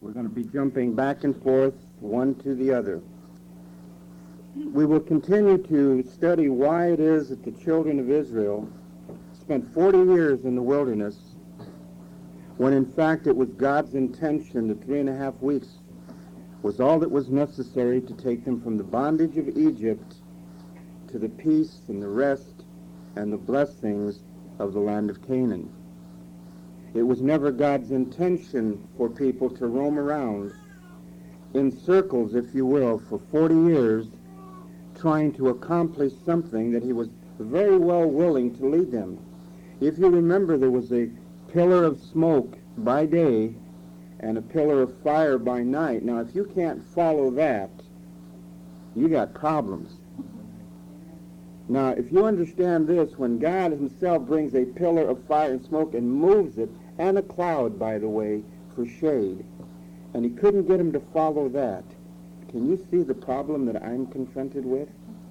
We're going to be jumping back and forth, one to the other. We will continue to study why it is that the children of Israel spent 40 years in the wilderness, when in fact it was God's intention that 3.5 weeks was all that was necessary to take them from the bondage of Egypt to the peace and the rest and the blessings of the land of Canaan. It was never God's intention for people to roam around in circles, if you will, for 40 years, trying to accomplish something that he was very well willing to lead them. If you remember, there was a pillar of smoke by day and a pillar of fire by night. Now, if you can't follow that, you got problems. Now, if you understand this, when God himself brings a pillar of fire and smoke and moves it, and a cloud, by the way, for shade, and he couldn't get him to follow that, can you see the problem that I'm confronted with?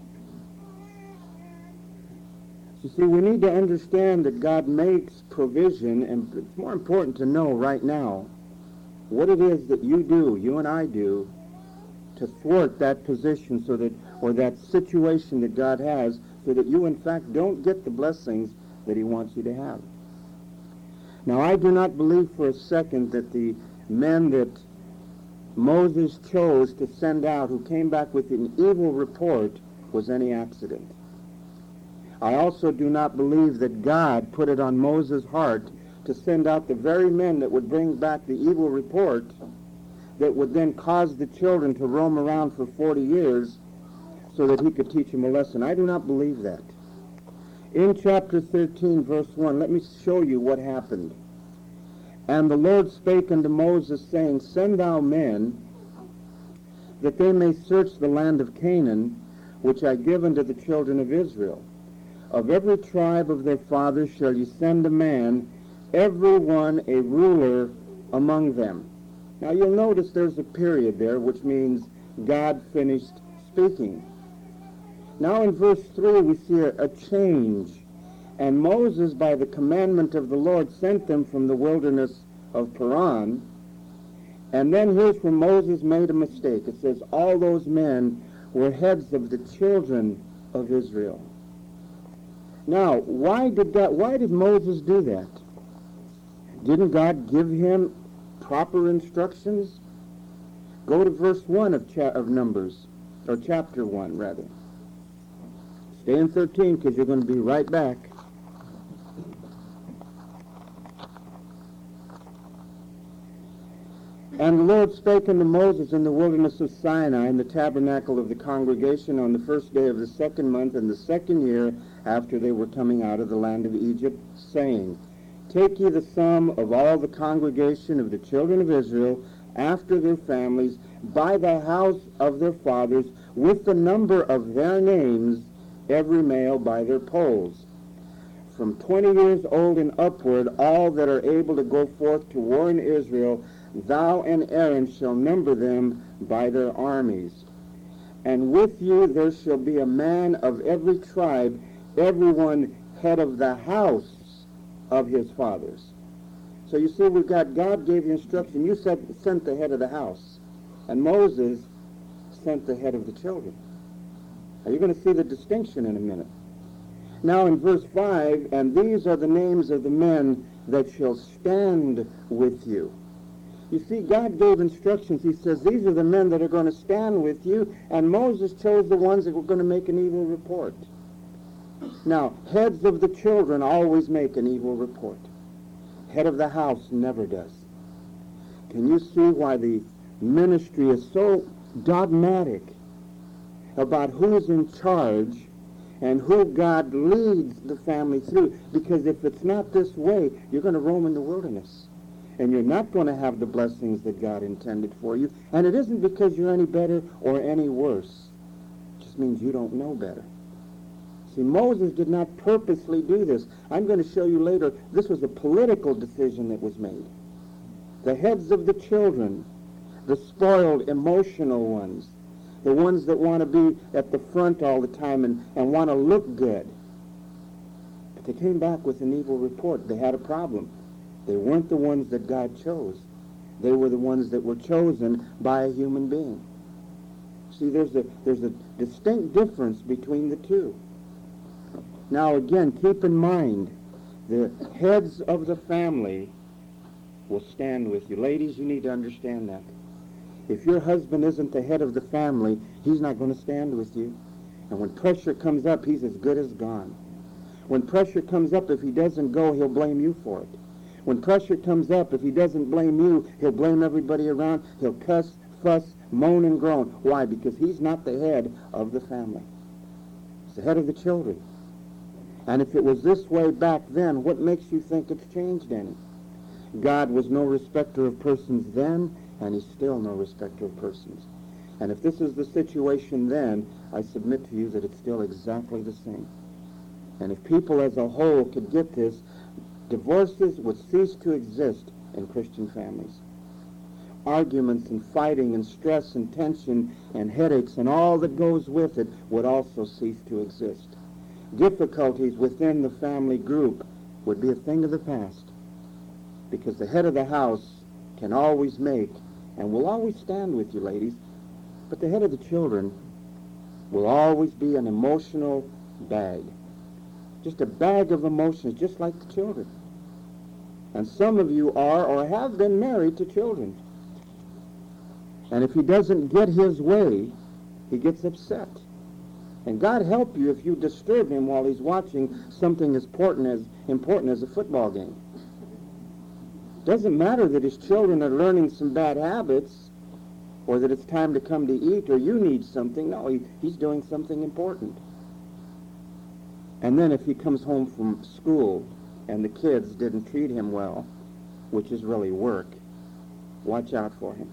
You see, we need to understand that God makes provision, and it's more important to know right now what it is that you and I do, to thwart that position so that, or that situation that God has, so that you in fact don't get the blessings that he wants you to have. Now, I do not believe for a second that the men that Moses chose to send out, who came back with an evil report, was any accident. I also do not believe that God put it on Moses' heart to send out the very men that would bring back the evil report that would then cause the children to roam around for 40 years so that he could teach them a lesson. I do not believe that. In chapter 13, verse 1, let me show you what happened. And the Lord spake unto Moses, saying, Send thou men, that they may search the land of Canaan, which I give unto the children of Israel. Of every tribe of their fathers shall ye send a man, every one a ruler among them. Now you'll notice there's a period there, which means God finished speaking. Now in verse 3 we see a change. And Moses, by the commandment of the Lord, sent them from the wilderness of Paran. And then here's where Moses made a mistake. It says all those men were heads of the children of Israel. Now, why did Moses do that? Didn't God give him proper instructions? Go to verse 1 of Numbers, or chapter 1, rather. Stay in 13, because you're going to be right back. And the Lord spake unto Moses in the wilderness of Sinai, in the tabernacle of the congregation, on the first day of the 2nd month, in the 2nd year after they were coming out of the land of Egypt, saying, Take ye the sum of all the congregation of the children of Israel, after their families, by the house of their fathers, with the number of their names, every male by their polls. From 20 years old and upward, all that are able to go forth to war in Israel, thou and Aaron shall number them by their armies. And with you there shall be a man of every tribe, every one head of the house of his fathers. So you see, we've got, God gave the instruction. You sent the head of the house, and Moses sent the head of the children. Now you're going to see the distinction in a minute. Now in verse 5, and these are the names of the men that shall stand with you. You see, God gave instructions. He says, these are the men that are going to stand with you, and Moses chose the ones that were going to make an evil report. Now, heads of the children always make an evil report. Head of the house never does. Can you see why the ministry is so dogmatic about who's in charge and who God leads the family through? Because if it's not this way, you're going to roam in the wilderness. And you're not going to have the blessings that God intended for you. And it isn't because you're any better or any worse. It just means you don't know better. See, Moses did not purposely do this. I'm going to show you later, this was a political decision that was made. The heads of the children, the spoiled, emotional ones, the ones that want to be at the front all the time and want to look good. But they came back with an evil report. They had a problem. They weren't the ones that God chose. They were the ones that were chosen by a human being. See, there's a distinct difference between the two. Now again, keep in mind, the heads of the family will stand with you. Ladies, you need to understand that. If your husband isn't the head of the family, he's not going to stand with you. And when pressure comes up, he's as good as gone. When pressure comes up, if he doesn't go, he'll blame you for it. When pressure comes up, if he doesn't blame you, he'll blame everybody around. He'll cuss, fuss, moan, and groan. Why? Because he's not the head of the family. He's the head of the children. And if it was this way back then, what makes you think it's changed any? God was no respecter of persons then, and he's still no respecter of persons. And if this is the situation then, I submit to you that it's still exactly the same. And if people as a whole could get this, divorces would cease to exist in Christian families. Arguments and fighting and stress and tension and headaches and all that goes with it would also cease to exist. Difficulties within the family group would be a thing of the past, because the head of the house can always make and will always stand with you, ladies, but the head of the children will always be an emotional bag. Just a bag of emotions, just like the children. And some of you are or have been married to children. And if he doesn't get his way, he gets upset. And God help you if you disturb him while he's watching something as important as a football game. Doesn't matter that his children are learning some bad habits, or that it's time to come to eat, or you need something. No, he's doing something important. And then if he comes home from school and the kids didn't treat him well, which is really work, watch out for him.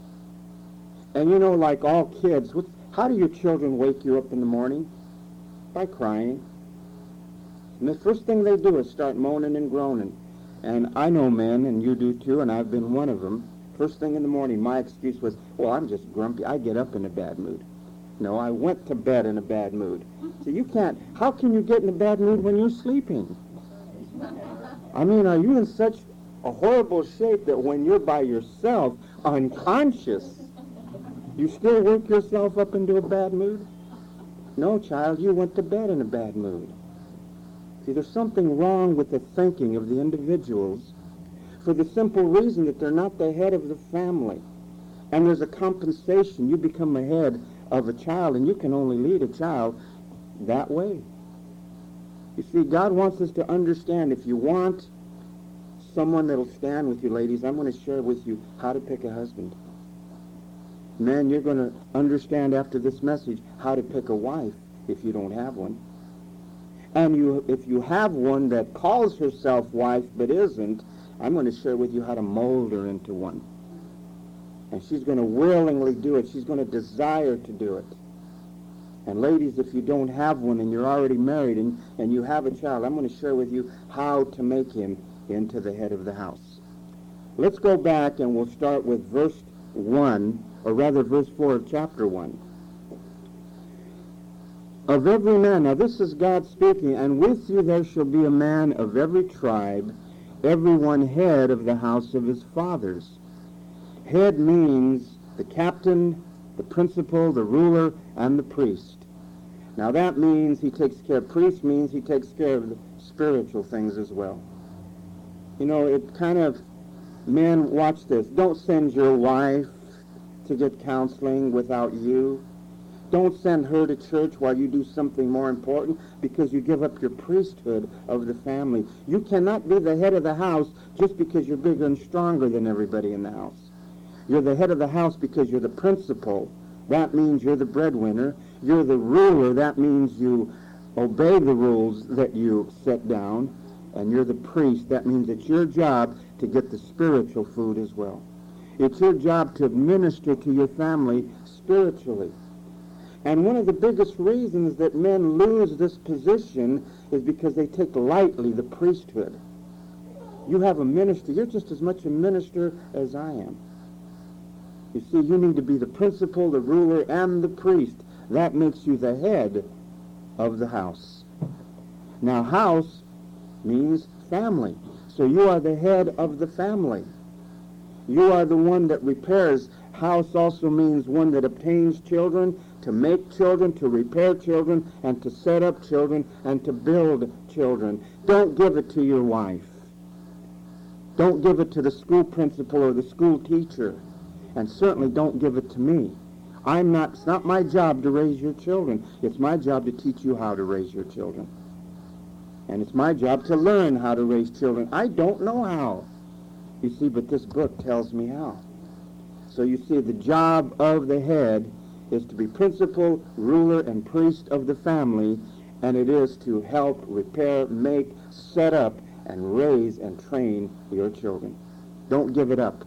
And you know, like all kids, how do your children wake you up in the morning? By crying. And the first thing they do is start moaning and groaning. And I know men, and you do too, and I've been one of them. First thing in the morning, my excuse was, well, I'm just grumpy. I get up in a bad mood. No, I went to bed in a bad mood. So you can't, how can you get in a bad mood when you're sleeping? I mean, are you in such a horrible shape that when you're by yourself, unconscious, you still work yourself up into a bad mood? No, child, you went to bed in a bad mood. See, there's something wrong with the thinking of the individuals for the simple reason that they're not the head of the family. And there's a compensation. You become a head of a child, and you can only lead a child that way. You see, God wants us to understand, if you want someone that'll stand with you, ladies, I'm going to share with you how to pick a husband. Men, you're going to understand after this message how to pick a wife if you don't have one. And if you have one that calls herself wife but isn't, I'm going to share with you how to mold her into one. And she's going to willingly do it. She's going to desire to do it. And ladies, if you don't have one and you're already married and you have a child, I'm going to share with you how to make him into the head of the house. Let's go back and we'll start with verse 1, or rather verse 4 of chapter 1. Of every man, now this is God speaking, and with you there shall be a man of every tribe, every one head of the house of his fathers. Head means the captain, the principal, the ruler, and the priest. Now that means he takes care, priest means he takes care of the spiritual things as well. You know, it kind of, men, watch this. Don't send your wife to get counseling without you. Don't send her to church while you do something more important, because you give up your priesthood of the family. You cannot be the head of the house just because you're bigger and stronger than everybody in the house. You're the head of the house because you're the principal. That means you're the breadwinner. You're the ruler. That means you obey the rules that you set down. And you're the priest. That means it's your job to get the spiritual food as well. It's your job to minister to your family spiritually. And one of the biggest reasons that men lose this position is because they take lightly the priesthood. You have a minister. You're just as much a minister as I am. You see, you need to be the principal, the ruler, and the priest. That makes you the head of the house. Now, house means family. So you are the head of the family. You are the one that repairs. House also means one that obtains children, to make children, to repair children, and to set up children, and to build children. Don't give it to your wife. Don't give it to the school principal or the school teacher. And certainly don't give it to me. It's not my job to raise your children. It's my job to teach you how to raise your children. And it's my job to learn how to raise children. I don't know how. You see, but this book tells me how. So you see, the job of the head is to be principal, ruler, and priest of the family, and it is to help, repair, make, set up, and raise and train your children. Don't give it up.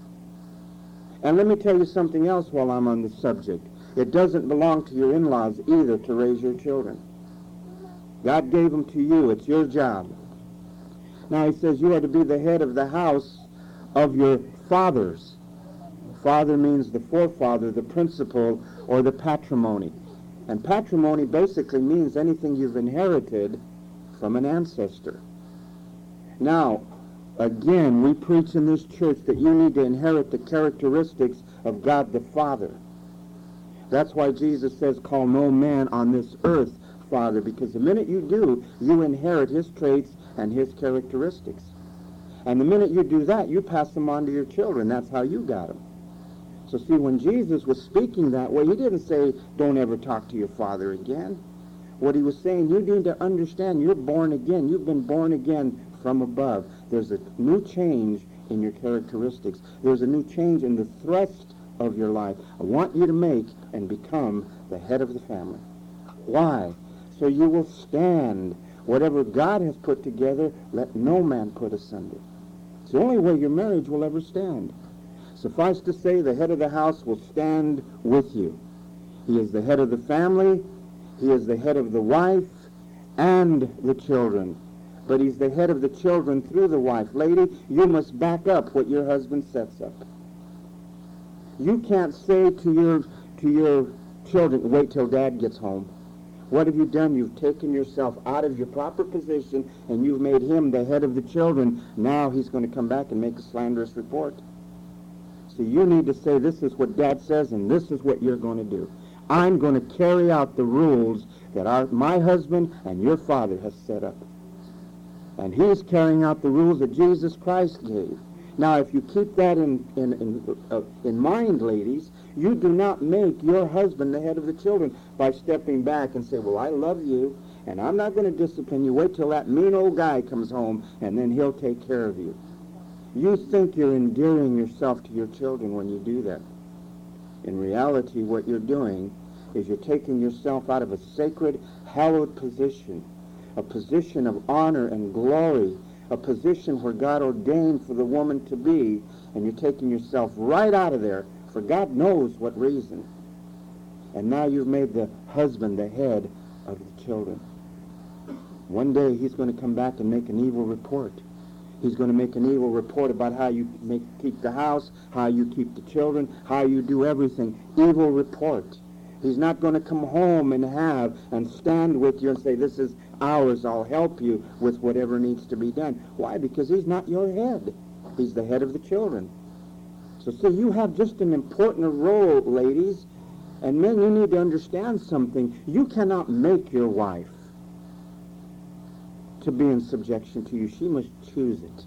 And let me tell you something else while I'm on this subject. It doesn't belong to your in-laws either to raise your children. God gave them to you. It's your job. Now he says you are to be the head of the house of your fathers. Father means the forefather, the principal, or the patrimony. And patrimony basically means anything you've inherited from an ancestor. Now, again, we preach in this church that you need to inherit the characteristics of God the Father. That's why Jesus says, call no man on this earth Father, because the minute you do, you inherit his traits and his characteristics. And the minute you do that, you pass them on to your children. That's how you got them. So see, when Jesus was speaking that way, he didn't say, don't ever talk to your father again. What he was saying, you need to understand, you're born again. You've been born again from above. There's a new change in your characteristics. There's a new change in the thrust of your life. I want you to make and become the head of the family. Why? So you will stand. Whatever God has put together, let no man put asunder. It's the only way your marriage will ever stand. Suffice to say, the head of the house will stand with you. He is the head of the family. He is the head of the wife and the children. But he's the head of the children through the wife. Lady, you must back up what your husband sets up. You can't say to your children, wait till Dad gets home. What have you done? You've taken yourself out of your proper position and you've made him the head of the children. Now he's going to come back and make a slanderous report. So you need to say, this is what Dad says and this is what you're going to do. I'm going to carry out the rules that my husband and your father has set up. And he's carrying out the rules that Jesus Christ gave. Now, if you keep that in mind, ladies, you do not make your husband the head of the children by stepping back and say, well, I love you, and I'm not going to discipline you. Wait till that mean old guy comes home, and then he'll take care of you. You think you're endearing yourself to your children when you do that. In reality, what you're doing is you're taking yourself out of a sacred, hallowed position, a position of honor and glory, a position where God ordained for the woman to be, and you're taking yourself right out of there for God knows what reason. And now you've made the husband the head of the children. One day he's going to come back and make an evil report. He's going to make an evil report about how you keep the house, how you keep the children, how you do everything. Evil report. He's not going to come home and stand with you and say, this is ours, I'll help you with whatever needs to be done. Why? Because he's not your head. He's the head of the children. So see, you have just an important role, ladies. And men, you need to understand something. You cannot make your wife to be in subjection to you. She must choose it.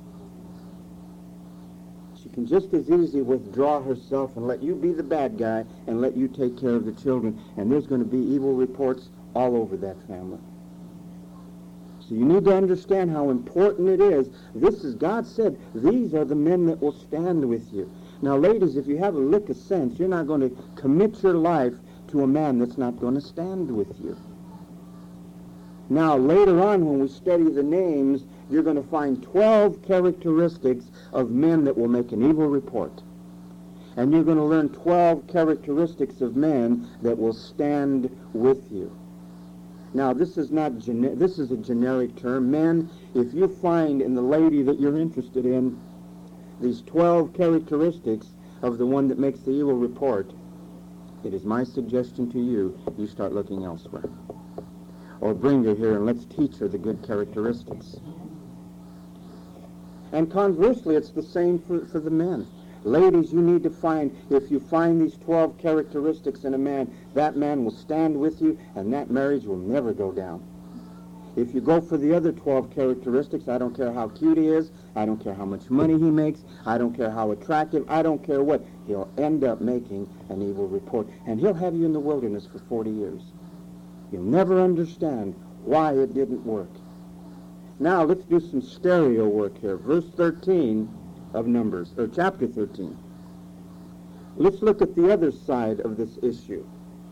She can just as easily withdraw herself and let you be the bad guy and let you take care of the children. And there's going to be evil reports all over that family. So you need to understand how important it is. This is, God said, these are the men that will stand with you. Now, ladies, if you have a lick of sense, you're not going to commit your life to a man that's not going to stand with you. Now, later on, when we study the names, you're going to find 12 characteristics of men that will make an evil report. And you're going to learn 12 characteristics of men that will stand with you. Now, this is this is a generic term. Men, if you find in the lady that you're interested in these 12 characteristics of the one that makes the evil report, it is my suggestion to you, you start looking elsewhere. Or bring her here and let's teach her the good characteristics. And conversely, it's the same for the men. Ladies, you need to find, if you find these 12 characteristics in a man, that man will stand with you, and that marriage will never go down. If you go for the other 12 characteristics, I don't care how cute he is, I don't care how much money he makes, I don't care how attractive, I don't care what, he'll end up making an evil report. And he'll have you in the wilderness for 40 years. You'll never understand why it didn't work. Now, let's do some stereo work here. Verse 13 of Numbers, or chapter 13. Let's look at the other side of this issue.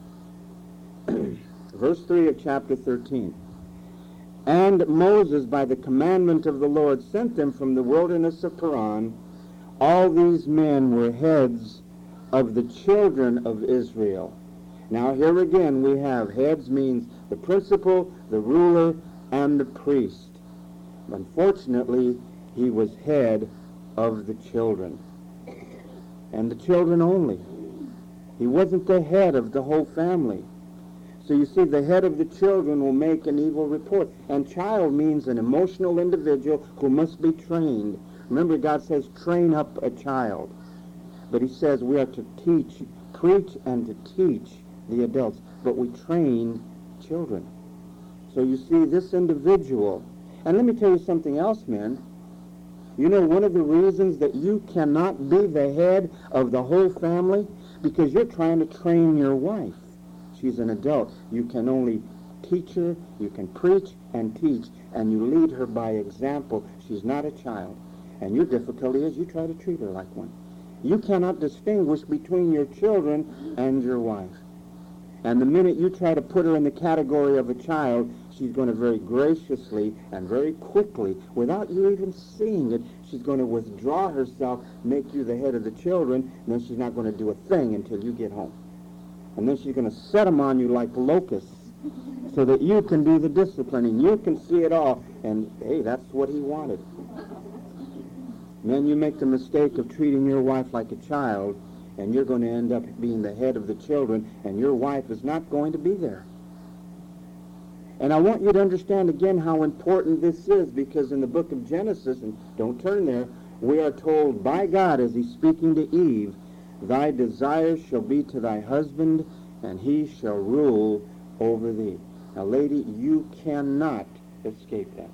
Verse 3 of chapter 13. And Moses, by the commandment of the Lord, sent them from the wilderness of Paran. All these men were heads of the children of Israel. Now here again we have heads means the principal, the ruler, and the priest. Unfortunately, he was head of the children, and the children only. He wasn't the head of the whole family. So you see, the head of the children will make an evil report. And child means an emotional individual who must be trained. Remember, God says, train up a child. But he says we are to teach, preach and to teach the adults. But we train children. So you see, this individual, and let me tell you something else, men. You know, one of the reasons that you cannot be the head of the whole family, because you're trying to train your wife. She's an adult. You can only teach her, you can preach and teach, and you lead her by example. She's not a child. And your difficulty is you try to treat her like one. You cannot distinguish between your children and your wife. And the minute you try to put her in the category of a child, she's going to very graciously and very quickly, without you even seeing it, she's going to withdraw herself, make you the head of the children, and then she's not going to do a thing until you get home. And then she's going to set them on you like locusts so that you can do the disciplining. You can see it all. And, hey, that's what he wanted. Then you make the mistake of treating your wife like a child, and you're going to end up being the head of the children, and your wife is not going to be there. And I want you to understand again how important this is, because in the book of Genesis, and don't turn there, we are told by God as he's speaking to Eve, thy desire shall be to thy husband, and he shall rule over thee. Now, lady, you cannot escape that.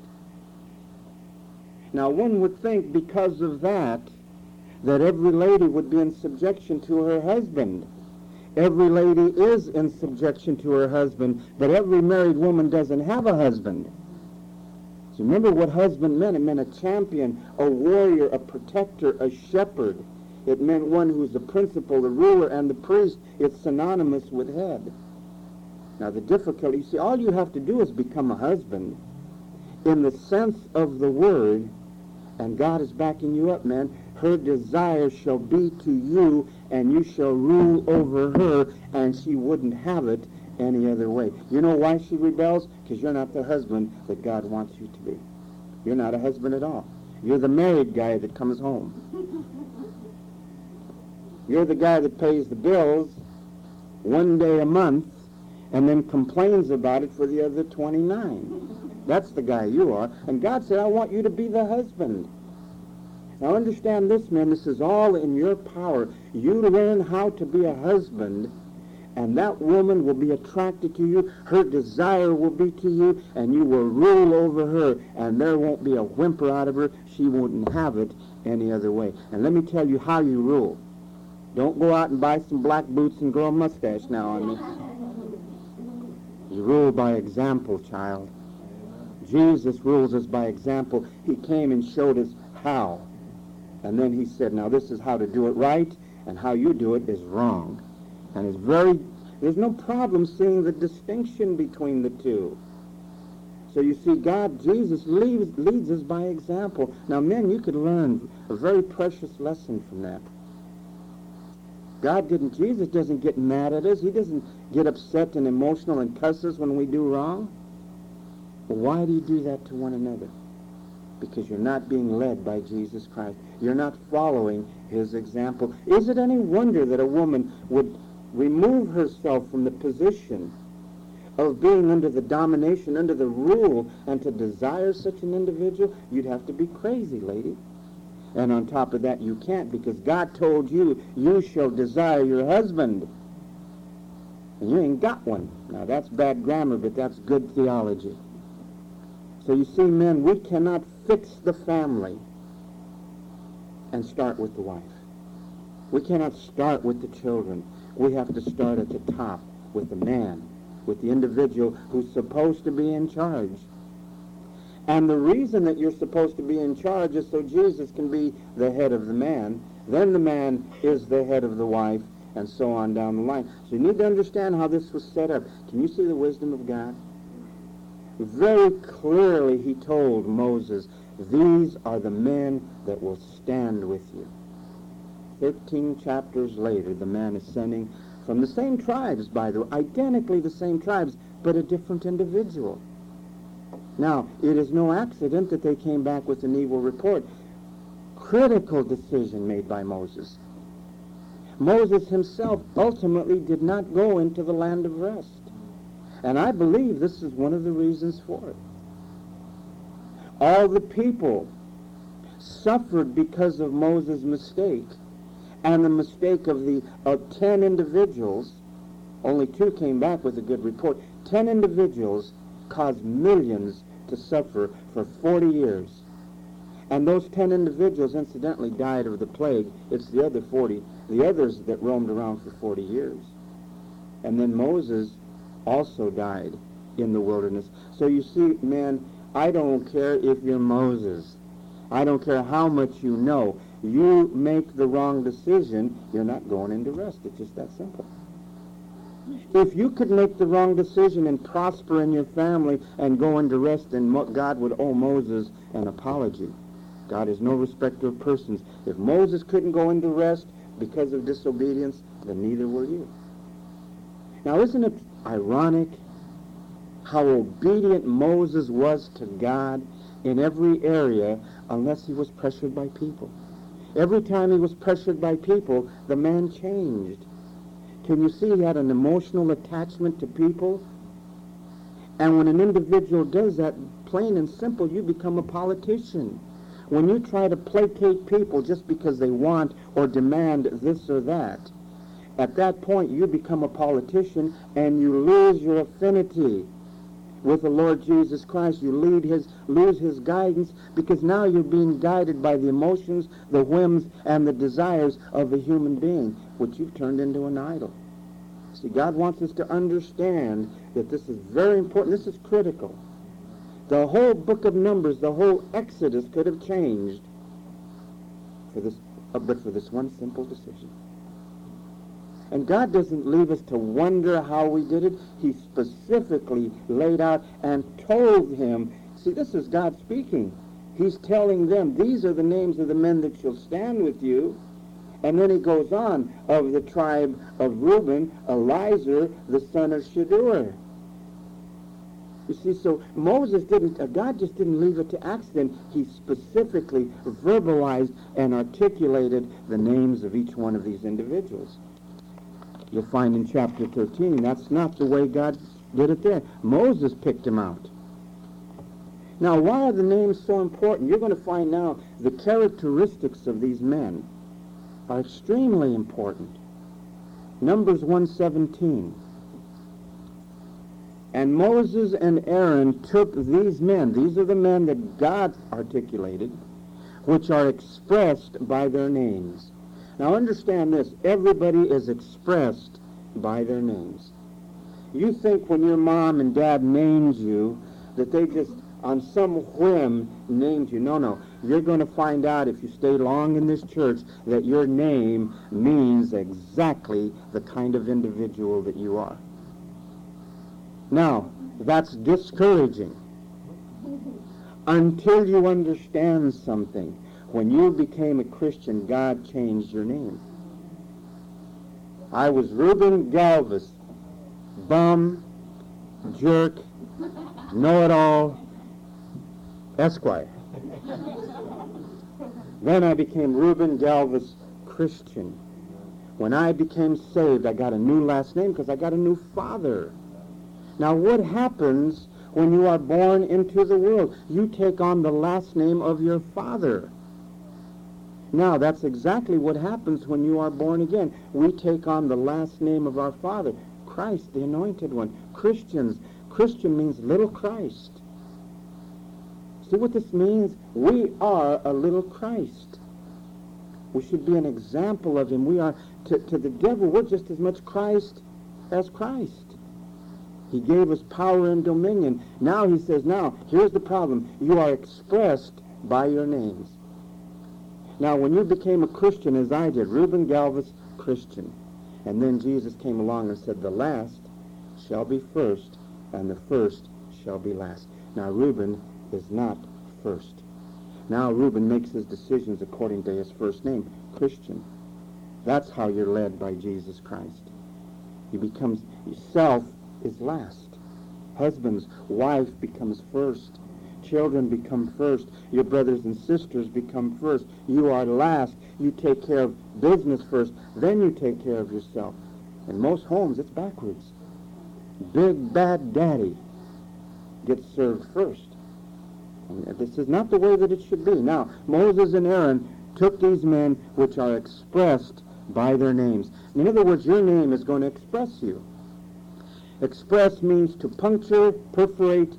Now, one would think because of that every lady would be in subjection to her husband. Every lady is in subjection to her husband, but every married woman doesn't have a husband. So remember what husband meant. It meant a champion, a warrior, a protector, a shepherd. It meant one who's the principal, the ruler, and the priest. It's synonymous with head. Now the difficulty, you see, all you have to do is become a husband in the sense of the word, and God is backing you up, man. Her desire shall be to you, and you shall rule over her, and she wouldn't have it any other way. You know why she rebels? Because you're not the husband that God wants you to be. You're not a husband at all. You're the married guy that comes home. You're the guy that pays the bills one day a month and then complains about it for the other 29. That's the guy you are. And God said, I want you to be the husband. Now understand this, man. This is all in your power. You learn how to be a husband, and that woman will be attracted to you. Her desire will be to you, and you will rule over her, and there won't be a whimper out of her. She wouldn't have it any other way. And let me tell you how you rule. Don't go out and buy some black boots and grow a mustache now on me. You rule by example, child. Jesus rules us by example. He came and showed us how. And then he said, now this is how to do it right, and how you do it is wrong. And there's no problem seeing the distinction between the two. So you see, Jesus leads us by example. Now men, you could learn a very precious lesson from that. Jesus doesn't get mad at us. He doesn't get upset and emotional and cuss us when we do wrong. Well, why do you do that to one another? Because you're not being led by Jesus Christ. You're not following his example. Is it any wonder that a woman would remove herself from the position of being under the domination, under the rule, and to desire such an individual? You'd have to be crazy, lady. And on top of that, you can't, because God told you, you shall desire your husband. And you ain't got one. Now, that's bad grammar, but that's good theology. So you see, men, we cannot fix the family and start with the wife. We cannot start with the children. We have to start at the top with the man, with the individual who's supposed to be in charge. And the reason that you're supposed to be in charge is so Jesus can be the head of the man. Then the man is the head of the wife, and so on down the line. So you need to understand how this was set up. Can you see the wisdom of God? Very clearly he told Moses, these are the men that will stand with you. 13 chapters later, the man is sending from the same tribes, by the way, identically the same tribes, but a different individual. Now, it is no accident that they came back with an evil report. Critical decision made by Moses. Moses himself ultimately did not go into the land of rest. And I believe this is one of the reasons for it. All the people suffered because of Moses' mistake, and the mistake of 10 individuals. Only 2 came back with a good report. 10 individuals caused millions to suffer for 40 years. And those 10 individuals, incidentally, died of the plague. It's the other 40, the others that roamed around for 40 years. And then Moses also died in the wilderness. So you see, man, I don't care if you're Moses. I don't care how much you know. You make the wrong decision, you're not going into rest. It's just that simple. If you could make the wrong decision and prosper in your family and go into rest, then God would owe Moses an apology. God is no respecter of persons. If Moses couldn't go into rest because of disobedience, then neither will you. Now, isn't it ironic how obedient Moses was to God in every area, unless he was pressured by people? Every time he was pressured by people, the man changed. Can you see he had an emotional attachment to people? And when an individual does that, plain and simple, you become a politician. When you try to placate people just because they want or demand this or that, at that point you become a politician and you lose your affinity with the Lord Jesus Christ. You lose his guidance, because now you're being guided by the emotions, the whims, and the desires of a human being, which you've turned into an idol. See, God wants us to understand that this is very important. This is critical. The whole book of Numbers, the whole Exodus could have changed but for this one simple decision. And God doesn't leave us to wonder how we did it. He specifically laid out and told him. See, this is God speaking. He's telling them, these are the names of the men that shall stand with you. And then he goes on, of the tribe of Reuben, Eliezer, the son of Shedeur. You see, so God just didn't leave it to accident. He specifically verbalized and articulated the names of each one of these individuals. You'll find in chapter 13, that's not the way God did it there. Moses picked him out. Now, why are the names so important? You're going to find now the characteristics of these men are extremely important. Numbers 1:17. And Moses and Aaron took these men, these are the men that God articulated, which are expressed by their names. Now understand this, everybody is expressed by their names. You think when your mom and dad named you that they just on some whim named you. No. You're going to find out if you stay long in this church that your name means exactly the kind of individual that you are. Now, that's discouraging until you understand something. When you became a Christian, God changed your name. I was Reuben Galvis, bum, jerk, know-it-all, Esquire. Then I became Reuben Galvis Christian. When I became saved, I got a new last name because I got a new father. Now, what happens when you are born into the world? You take on the last name of your father. Now, that's exactly what happens when you are born again. We take on the last name of our Father, Christ, the Anointed One. Christians. Christian means little Christ. See what this means? We are a little Christ. We should be an example of him. We are, to the devil, we're just as much Christ as Christ. He gave us power and dominion. Now he says, now, here's the problem. You are expressed by your names. Now, when you became a Christian, as I did, Reuben Galvis, Christian. And then Jesus came along and said, the last shall be first, and the first shall be last. Now, Reuben is not first. Now, Reuben makes his decisions according to his first name, Christian. That's how you're led by Jesus Christ. He becomes, self is last. Husbands, wife becomes first. Children become first. Your brothers and sisters become first. You are last. You take care of business first. Then you take care of yourself. In most homes, it's backwards. Big bad daddy gets served first. And this is not the way that it should be. Now, Moses and Aaron took these men which are expressed by their names. In other words, your name is going to express you. Express means to puncture, perforate,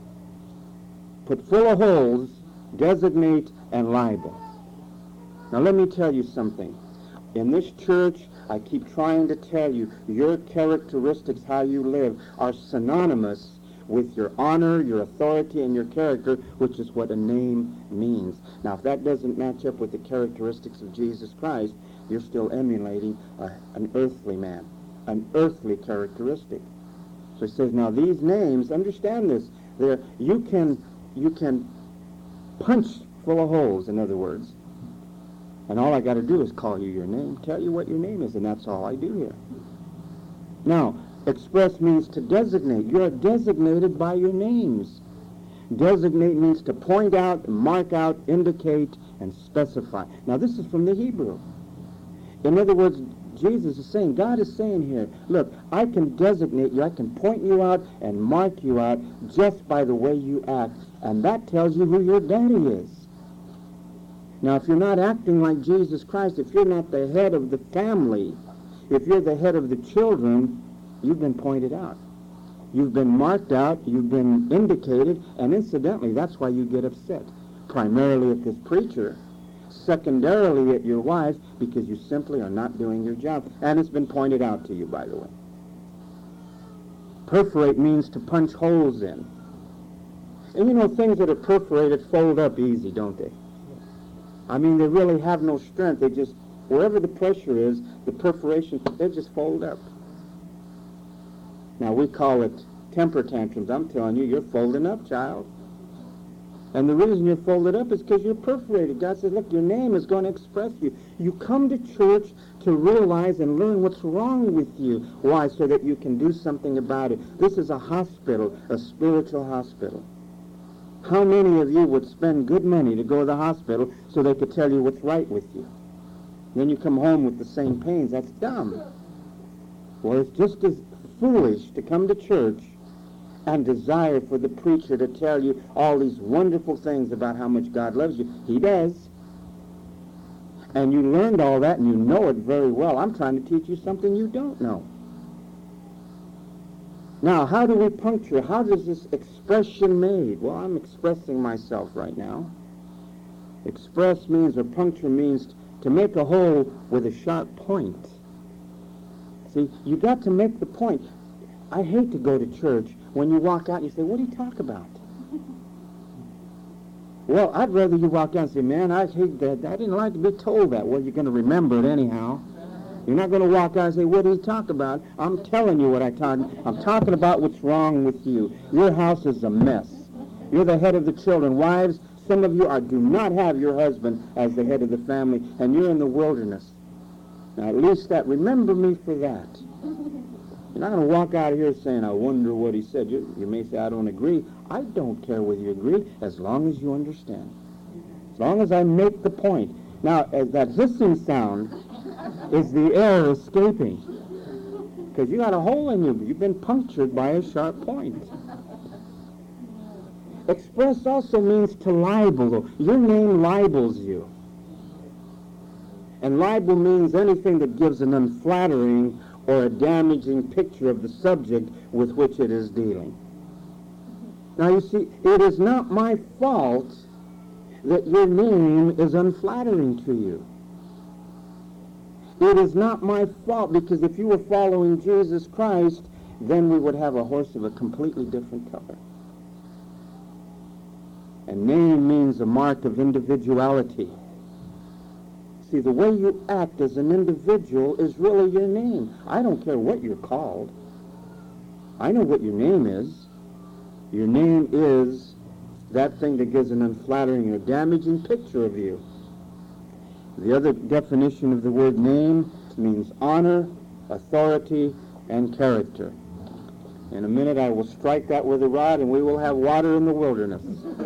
put full of holes, designate, and libel. Now let me tell you something. In this church, I keep trying to tell you, your characteristics, how you live, are synonymous with your honor, your authority, and your character, which is what a name means. Now, if that doesn't match up with the characteristics of Jesus Christ, you're still emulating an earthly man, an earthly characteristic. So he says, now these names, understand this, you can punch full of holes, in other words. And all I got to do is call you your name, tell you what your name is, and that's all I do here. Now, express means to designate. You are designated by your names. Designate means to point out, mark out, indicate, and specify. Now, this is from the Hebrew. In other words, Jesus is saying, God is saying here, look, I can designate you, I can point you out and mark you out just by the way you act. And that tells you who your daddy is. Now, if you're not acting like Jesus Christ, if you're not the head of the family, if you're the head of the children, you've been pointed out. You've been marked out, you've been indicated, and incidentally, that's why you get upset. Primarily at this preacher, secondarily at your wife, because you simply are not doing your job. And it's been pointed out to you, by the way. Perforate means to punch holes in. And you know, things that are perforated fold up easy, don't they? I mean, they really have no strength. They just, wherever the pressure is, the perforation, they just fold up. Now, we call it temper tantrums. I'm telling you, you're folding up, child. And the reason you're folded up is because you're perforated. God says, look, your name is going to express you. You come to church to realize and learn what's wrong with you. Why? So that you can do something about it. This is a hospital, a spiritual hospital. How many of you would spend good money to go to the hospital so they could tell you what's right with you? Then you come home with the same pains. That's dumb. Well, it's just as foolish to come to church and desire for the preacher to tell you all these wonderful things about how much God loves you. He does. And you learned all that and you know it very well. I'm trying to teach you something you don't know. Now, how do we puncture? How does this expression made? Well, I'm expressing myself right now. Express means, or puncture means, to make a hole with a sharp point. See, you got to make the point. I hate to go to church when you walk out and you say, what do you talk about? Well, I'd rather you walk out and say, man, I hate that. I didn't like to be told that. Well, you're going to remember it anyhow. You're not going to walk out and say, what do you talk about? I'm telling you what I'm talking about what's wrong with you. Your house is a mess. You're the head of the children. Wives, some of you do not have your husband as the head of the family, and you're in the wilderness. Now, at least remember me for that. You're not going to walk out of here saying, I wonder what he said. You may say, I don't agree. I don't care whether you agree, as long as you understand. As long as I make the point. Now, that hissing sound is the air escaping. Because you got a hole in you. You've been punctured by a sharp point. Express also means to libel. Your name libels you. And libel means anything that gives an unflattering or a damaging picture of the subject with which it is dealing. Now you see, it is not my fault that your name is unflattering to you. It is not my fault, because if you were following Jesus Christ, then we would have a horse of a completely different color. And name means a mark of individuality. See, the way you act as an individual is really your name. I don't care what you're called. I know what your name is. Your name is that thing that gives an unflattering or damaging picture of you. The other definition of the word name means honor, authority, and character. In a minute I will strike that with a rod and we will have water in the wilderness.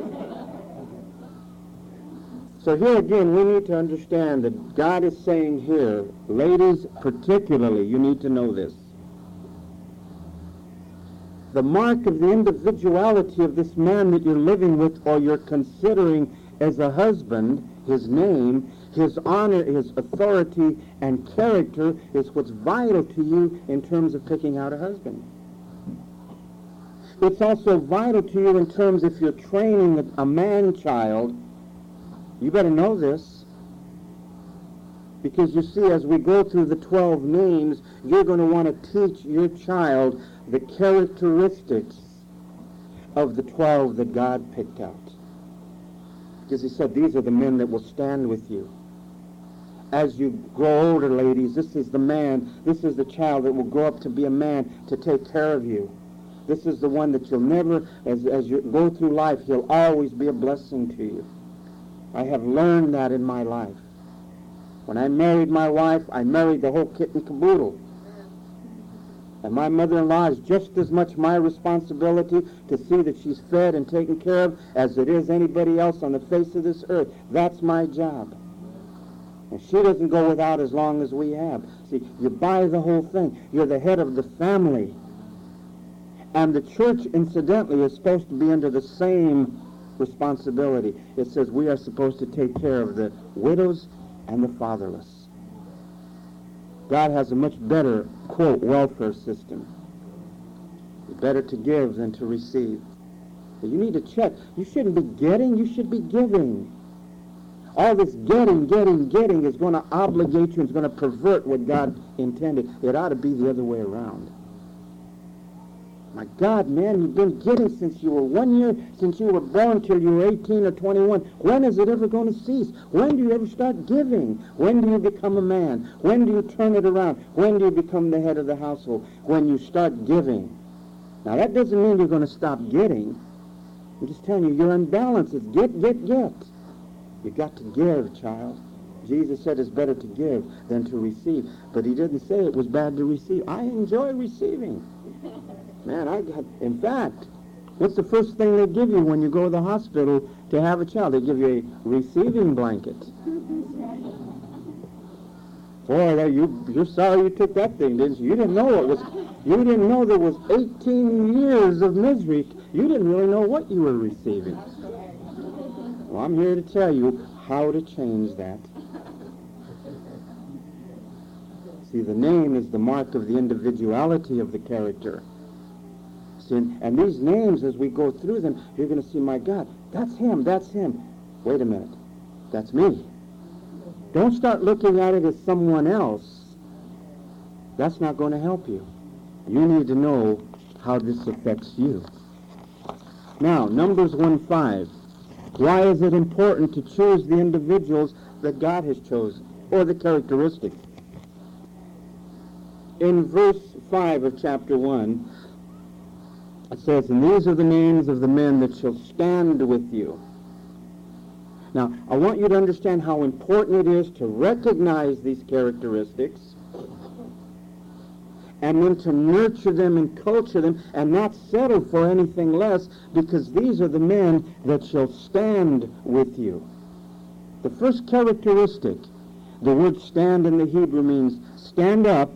So here again, we need to understand that God is saying here, ladies particularly, you need to know this. The mark of the individuality of this man that you're living with or you're considering as a husband, his name, his honor, his authority, and character is what's vital to you in terms of picking out a husband. It's also vital to you in terms if you're training a man-child. You better know this, because you see, as we go through the 12 names, you're going to want to teach your child the characteristics of the 12 that God picked out. Because he said, these are the men that will stand with you. As you grow older, ladies, this is the man, this is the child that will grow up to be a man to take care of you. This is the one that you'll never, as you go through life, he'll always be a blessing to you. I have learned that in my life. When I married my wife, I married the whole kit and caboodle. And my mother-in-law is just as much my responsibility to see that she's fed and taken care of as it is anybody else on the face of this earth. That's my job. And she doesn't go without as long as we have. See, you buy the whole thing. You're the head of the family. And the church, incidentally, is supposed to be under the same responsibility. It says we are supposed to take care of the widows and the fatherless. God has a much better, quote, welfare system. It's better to give than to receive. But you need to check. You shouldn't be getting, you should be giving. All this getting is going to obligate you and it's going to pervert what God intended. It ought to be the other way around. My God, man, you've been getting since you were 1 year, since you were born till you were 18 or 21. When is it ever going to cease? When do you ever start giving? When do you become a man? When do you turn it around? When do you become the head of the household? When you start giving. Now, that doesn't mean you're going to stop getting. I'm just telling you, you're unbalanced. It's get. You've got to give, child. Jesus said it's better to give than to receive. But he didn't say it was bad to receive. I enjoy receiving. Man, in fact, what's the first thing they give you when you go to the hospital to have a child? They give you a receiving blanket. Boy, you're sorry you took that thing, didn't you? You didn't know there was 18 years of misery. You didn't really know what you were receiving. Well, I'm here to tell you how to change that. See, the name is the mark of the individuality of the character. And these names, as we go through them, you're going to see, my God, that's him. Wait a minute. That's me. Don't start looking at it as someone else. That's not going to help you. You need to know how this affects you. Now, Numbers 1:5. Why is it important to choose the individuals that God has chosen, or the characteristics? In verse 5 of chapter 1, it says, and these are the names of the men that shall stand with you. Now, I want you to understand how important it is to recognize these characteristics and then to nurture them and culture them and not settle for anything less, because these are the men that shall stand with you. The first characteristic, the word stand in the Hebrew means stand up.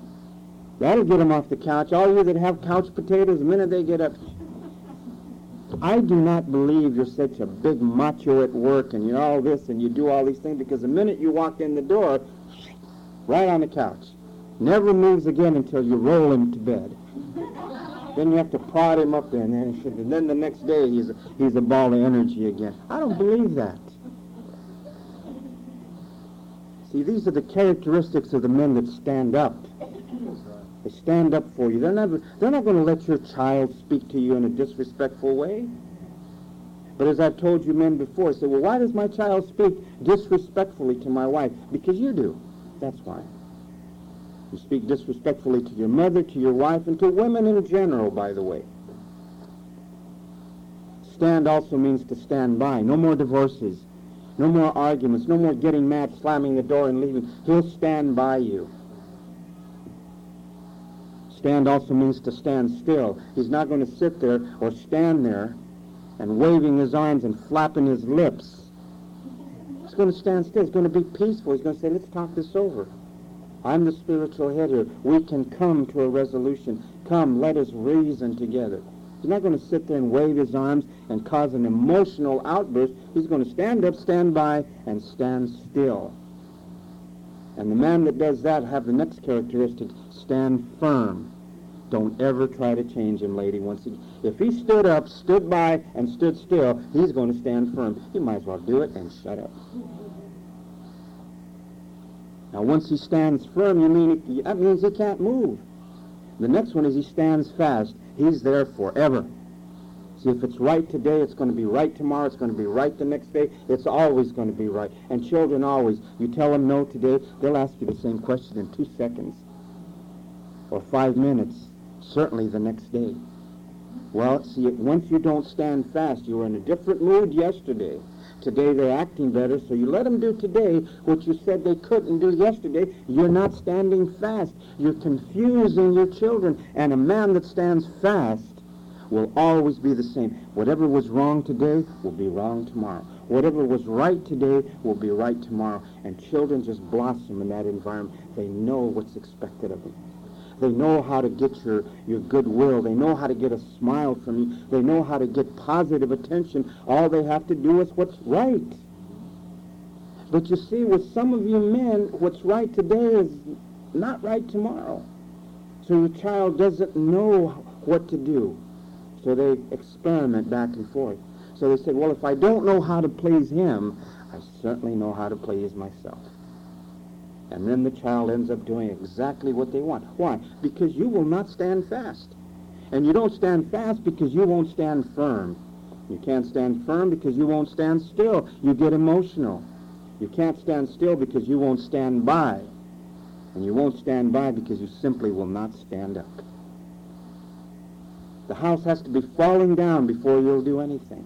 That'll get them off the couch. All you that have couch potatoes, the minute they get up, I do not believe you're such a big macho at work and you're all this and you do all these things, because the minute you walk in the door, right on the couch. Never moves again until you roll him to bed. Then you have to prod him up there, and then the next day he's a ball of energy again. I don't believe that. See, these are the characteristics of the men that stand up. They stand up for you. They're not going to let your child speak to you in a disrespectful way. But as I've told you men before, say, well, why does my child speak disrespectfully to my wife? Because you do. That's why. You speak disrespectfully to your mother, to your wife, and to women in general, by the way. Stand also means to stand by. No more divorces. No more arguments. No more getting mad, slamming the door, and leaving. He'll stand by you. Stand also means to stand still. He's not going to sit there or stand there and waving his arms and flapping his lips. He's going to stand still. He's going to be peaceful. He's going to say, let's talk this over. I'm the spiritual head here. We can come to a resolution. Come, let us reason together. He's not going to sit there and wave his arms and cause an emotional outburst. He's going to stand up, stand by, and stand still. And the man that does that have the next characteristic, stand firm. Don't ever try to change him, lady. If he stood up, stood by, and stood still, he's going to stand firm. He might as well do it and shut up. Now, once he stands firm, that means he can't move. The next one is he stands fast. He's there forever. See, if it's right today, it's going to be right tomorrow. It's going to be right the next day. It's always going to be right. And children always, you tell them no today, they'll ask you the same question in 2 seconds or 5 minutes, certainly the next day. Well, see, once you don't stand fast, you were in a different mood yesterday. Today they're acting better, so you let them do today what you said they couldn't do yesterday. You're not standing fast. You're confusing your children. And a man that stands fast will always be the same. Whatever was wrong today will be wrong tomorrow. Whatever was right today will be right tomorrow. And children just blossom in that environment. They know what's expected of them. They know how to get your goodwill. They know how to get a smile from you. They know how to get positive attention. All they have to do is what's right. But you see, with some of you men, what's right today is not right tomorrow. So your child doesn't know what to do. So they experiment back and forth. So they said, well, if I don't know how to please him, I certainly know how to please myself. And then the child ends up doing exactly what they want. Why? Because you will not stand fast. And you don't stand fast because you won't stand firm. You can't stand firm because you won't stand still. You get emotional. You can't stand still because you won't stand by. And you won't stand by because you simply will not stand up. The house has to be falling down before you'll do anything.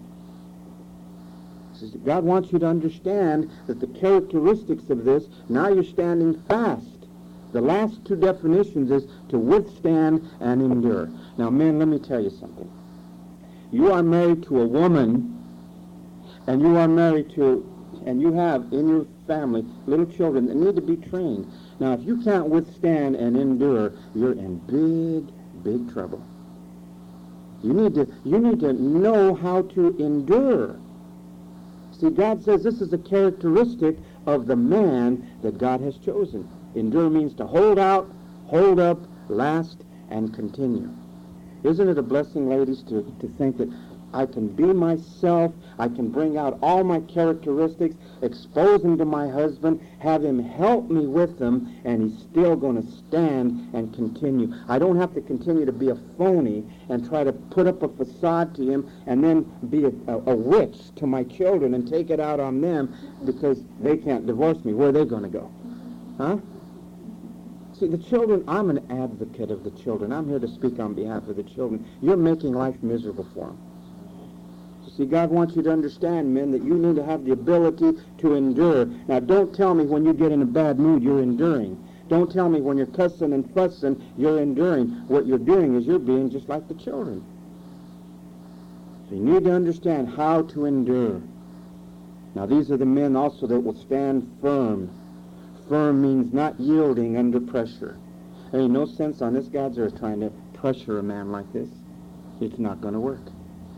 God wants you to understand that the characteristics of this, now you're standing fast. The last 2 definitions is to withstand and endure. Now, men, let me tell you something. You are married to a woman, and you have in your family little children that need to be trained. Now, if you can't withstand and endure, you're in big, big trouble. You need to know how to endure. See, God says this is a characteristic of the man that God has chosen. Endure means to hold out, hold up, last, and continue. Isn't it a blessing, ladies, to think that I can be myself, I can bring out all my characteristics, expose them to my husband, have him help me with them, and he's still going to stand and continue. I don't have to continue to be a phony and try to put up a facade to him and then be a witch to my children and take it out on them because they can't divorce me. Where are they going to go? Huh? See, the children, I'm an advocate of the children. I'm here to speak on behalf of the children. You're making life miserable for them. See, God wants you to understand, men, that you need to have the ability to endure. Now, don't tell me when you get in a bad mood you're enduring. Don't tell me when you're cussing and fussing you're enduring. What you're doing is you're being just like the children. So you need to understand how to endure. Now, these are the men also that will stand firm. Firm means not yielding under pressure. There ain't no sense on this God's earth trying to pressure a man like this. It's not going to work.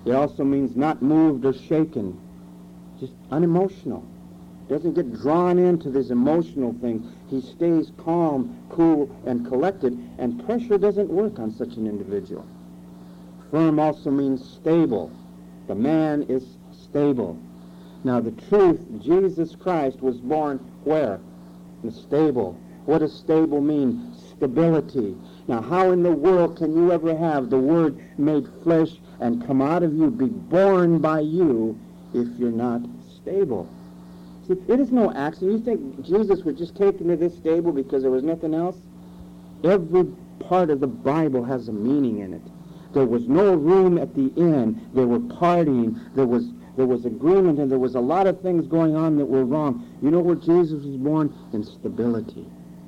It also means not moved or shaken, just unemotional. Doesn't get drawn into these emotional things. He stays calm, cool, and collected, and pressure doesn't work on such an individual. Firm also means stable. The man is stable. Now the truth, Jesus Christ was born where? In a stable. What does stable mean? Stability. Now how in the world can you ever have the Word made flesh and come out of you, be born by you, if you're not stable? See, it is no accident. You think Jesus was just taken to this stable because there was nothing else? Every part of the Bible has a meaning in it. There was no room at the inn. They were partying. There was agreement, and there was a lot of things going on that were wrong. You know where Jesus was born? In stability.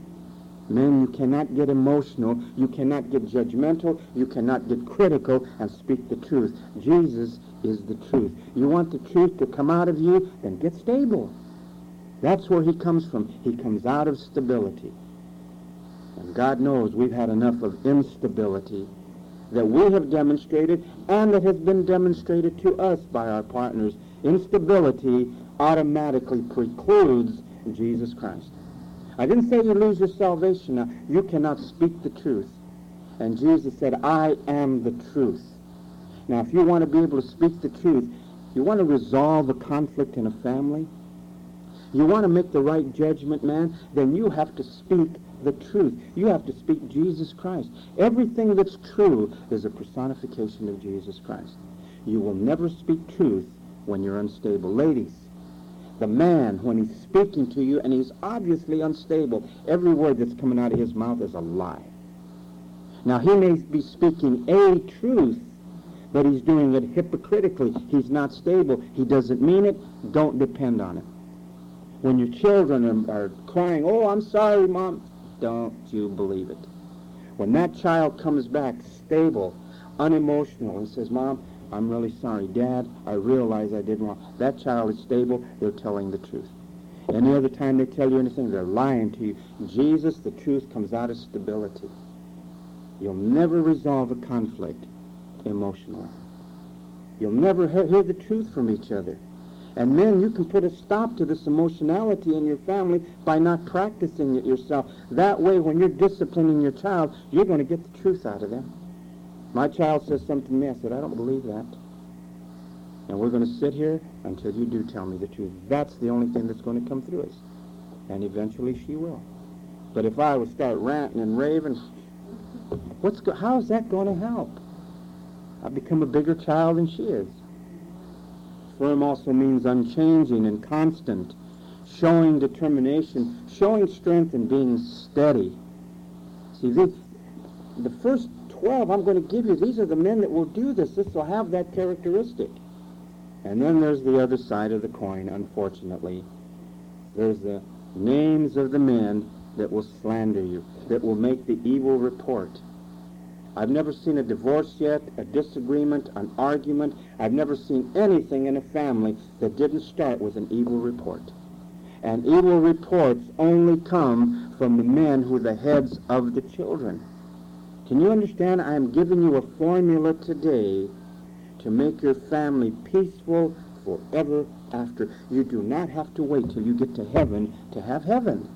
Men, you cannot get emotional. You cannot get judgmental. You cannot get critical and speak the truth. Jesus is the truth. You want the truth to come out of you? Then get stable. That's where he comes from. He comes out of stability. And God knows we've had enough of instability that we have demonstrated and that has been demonstrated to us by our partners. Instability automatically precludes Jesus Christ. I didn't say you lose your salvation. Now, you cannot speak the truth. And Jesus said, I am the truth. Now, if you want to be able to speak the truth, you want to resolve a conflict in a family, you want to make the right judgment, man, then you have to speak the truth. You have to speak Jesus Christ. Everything that's true is a personification of Jesus Christ. You will never speak truth when you're unstable. Ladies, the man, when he's speaking to you and he's obviously unstable, every word that's coming out of his mouth is a lie. Now, he may be speaking a truth, but he's doing it hypocritically. He's not stable. He doesn't mean it. Don't depend on it. When your children are crying, oh, I'm sorry, Mom, don't you believe it. When that child comes back stable, unemotional, and says, Mom, I'm really sorry. Dad, I realize I did wrong. That child is stable. They're telling the truth. Any other time they tell you anything, they're lying to you. Jesus, the truth, comes out of stability. You'll never resolve a conflict emotionally. You'll never hear the truth from each other. And men, you can put a stop to this emotionality in your family by not practicing it yourself. That way, when you're disciplining your child, you're going to get the truth out of them. My child says something to me, I said, I don't believe that. And we're going to sit here until you do tell me the truth. That's the only thing that's going to come through us. And eventually she will. But if I would start ranting and raving, how is that going to help? I've become a bigger child than she is. Firm also means unchanging and constant, showing determination, showing strength, and being steady. See, the first 12 I'm going to give you, these are the men that will do this. This will have that characteristic. And then there's the other side of the coin, unfortunately. There's the names of the men that will slander you, that will make the evil report. I've never seen a divorce yet, a disagreement, an argument. I've never seen anything in a family that didn't start with an evil report. And evil reports only come from the men who are the heads of the children. Can you understand? I am giving you a formula today to make your family peaceful forever after. You do not have to wait till you get to heaven to have heaven.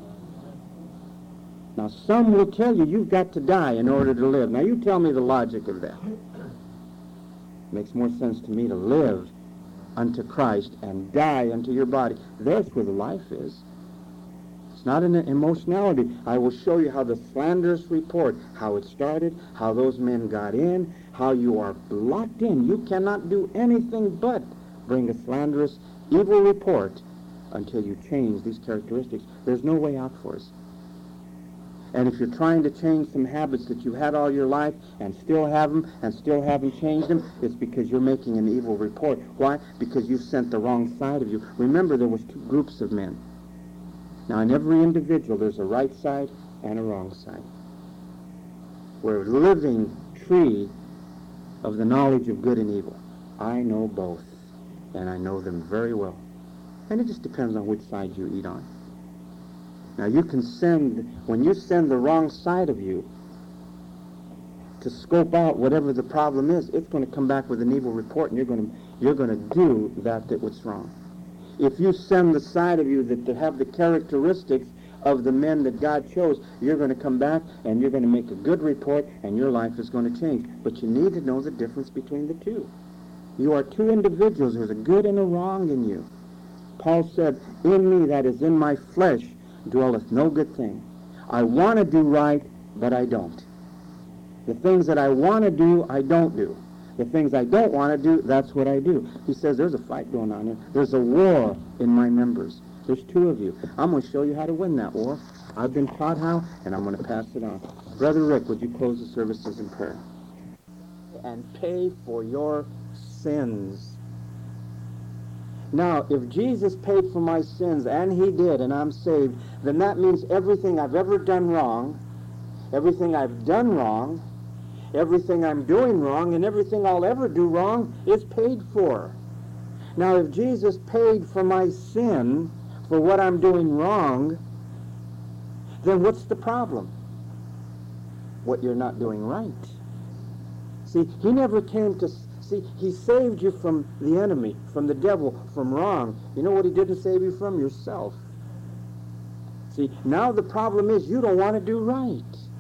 Now, some will tell you you've got to die in order to live. Now, you tell me the logic of that. It makes more sense to me to live unto Christ and die unto your body. That's where the life is. It's not an emotionality. I will show you how the slanderous report, how it started, how those men got in, how you are locked in. You cannot do anything but bring a slanderous, evil report until you change these characteristics. There's no way out for us. And if you're trying to change some habits that you've had all your life and still have them and still haven't changed them, it's because you're making an evil report. Why? Because you've sent the wrong side of you. Remember, there was two groups of men. Now, in every individual, there's a right side and a wrong side. We're a living tree of the knowledge of good and evil. I know both, and I know them very well. And it just depends on which side you eat on. Now, when you send the wrong side of you to scope out whatever the problem is, it's going to come back with an evil report, and you're going to do that what's wrong. If you send the side of you that have the characteristics of the men that God chose, you're going to come back and you're going to make a good report, and your life is going to change. But you need to know the difference between the two. You are two individuals. There's a good and a wrong in you. Paul said, in me, that is in my flesh, dwelleth no good thing. I want to do right, but I don't. The things that I want to do, I don't do. The things I don't want to do, that's what I do. He says there's a fight going on here. There's a war in my members. There's two of you. I'm going to show you how to win that war. I've been taught how, and I'm going to pass it on. Brother Rick, would you close the services in prayer? And pay for your sins. Now, if Jesus paid for my sins, and he did, and I'm saved, then that means everything I've ever done wrong, everything I've done wrong, everything I'm doing wrong, and everything I'll ever do wrong is paid for. Now, if Jesus paid for my sin, for what I'm doing wrong, then what's the problem? What you're not doing right. See, he never came to... See, he saved you from the enemy, from the devil, from wrong. You know what he didn't save you from? Yourself. See, now the problem is you don't want to do right.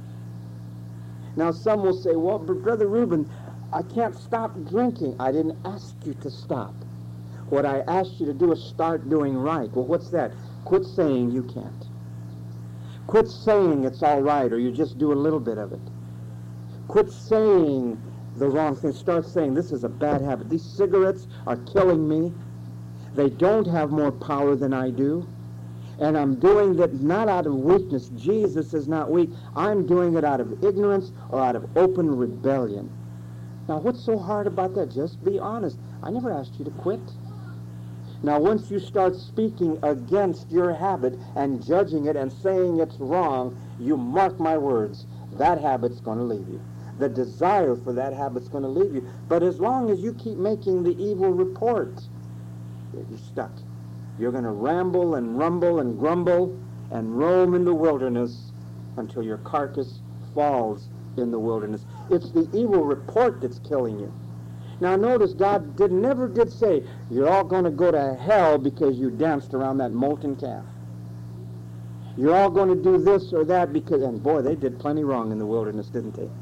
Now some will say, well, Brother Reuben, I can't stop drinking. I didn't ask you to stop. What I asked you to do is start doing right. Well, what's that? Quit saying you can't. Quit saying it's all right, or you just do a little bit of it. Quit saying the wrong thing. Start saying, this is a bad habit. These cigarettes are killing me. They don't have more power than I do. And I'm doing that not out of weakness. Jesus is not weak. I'm doing it out of ignorance or out of open rebellion. Now, what's so hard about that? Just be honest. I never asked you to quit. Now, once you start speaking against your habit and judging it and saying it's wrong, you mark my words, that habit's going to leave you. The desire for that habit's going to leave you. But as long as you keep making the evil report, you're stuck. You're going to ramble and rumble and grumble and roam in the wilderness until your carcass falls in the wilderness. It's the evil report that's killing you. Now notice, God never did say, you're all going to go to hell because you danced around that molten calf. You're all going to do this or that because, and boy, they did plenty wrong in the wilderness, didn't they?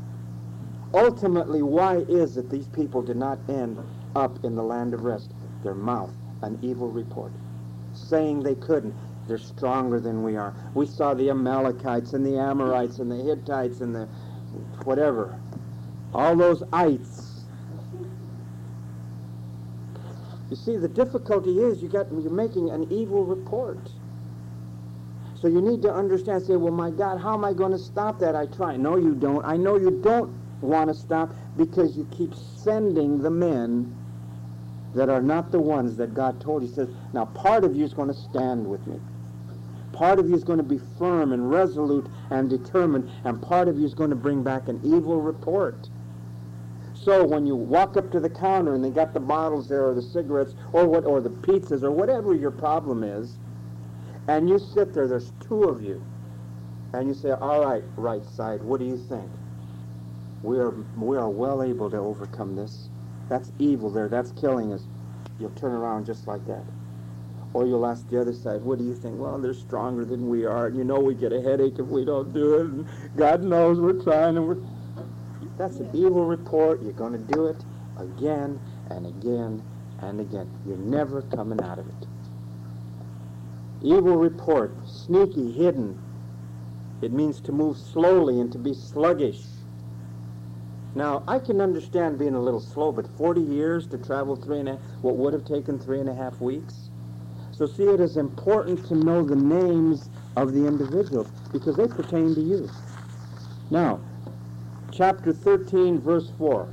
Ultimately, why is it these people did not end up in the land of rest? Their mouth, an evil report, saying they couldn't. They're stronger than we are. We saw the Amalekites and the Amorites and the Hittites and the whatever. All those ites. You see, the difficulty is you're making an evil report. So you need to understand, say, well, my God, how am I going to stop that? I try. No, you don't. I know you don't want to stop because you keep sending the men that are not the ones that God told. He says, now part of you is going to stand with me. Part of you is going to be firm and resolute and determined, and part of you is going to bring back an evil report. So when you walk up to the counter and they got the bottles there or the cigarettes or the pizzas or whatever your problem is, and you sit there, there's two of you, and you say, all right, right side, what do you think? We are well able to overcome this. That's evil there. That's killing us. You'll turn around just like that. Or you'll ask the other side, what do you think? Well, they're stronger than we are. And you know we get a headache if we don't do it. And God knows we're trying. That's an evil report. You're going to do it again and again and again. You're never coming out of it. Evil report, sneaky, hidden. It means to move slowly and to be sluggish. Now, I can understand being a little slow, but 40 years to travel what would have taken 3.5 weeks? So see, it is important to know the names of the individuals because they pertain to you. Now, chapter 13, verse 4.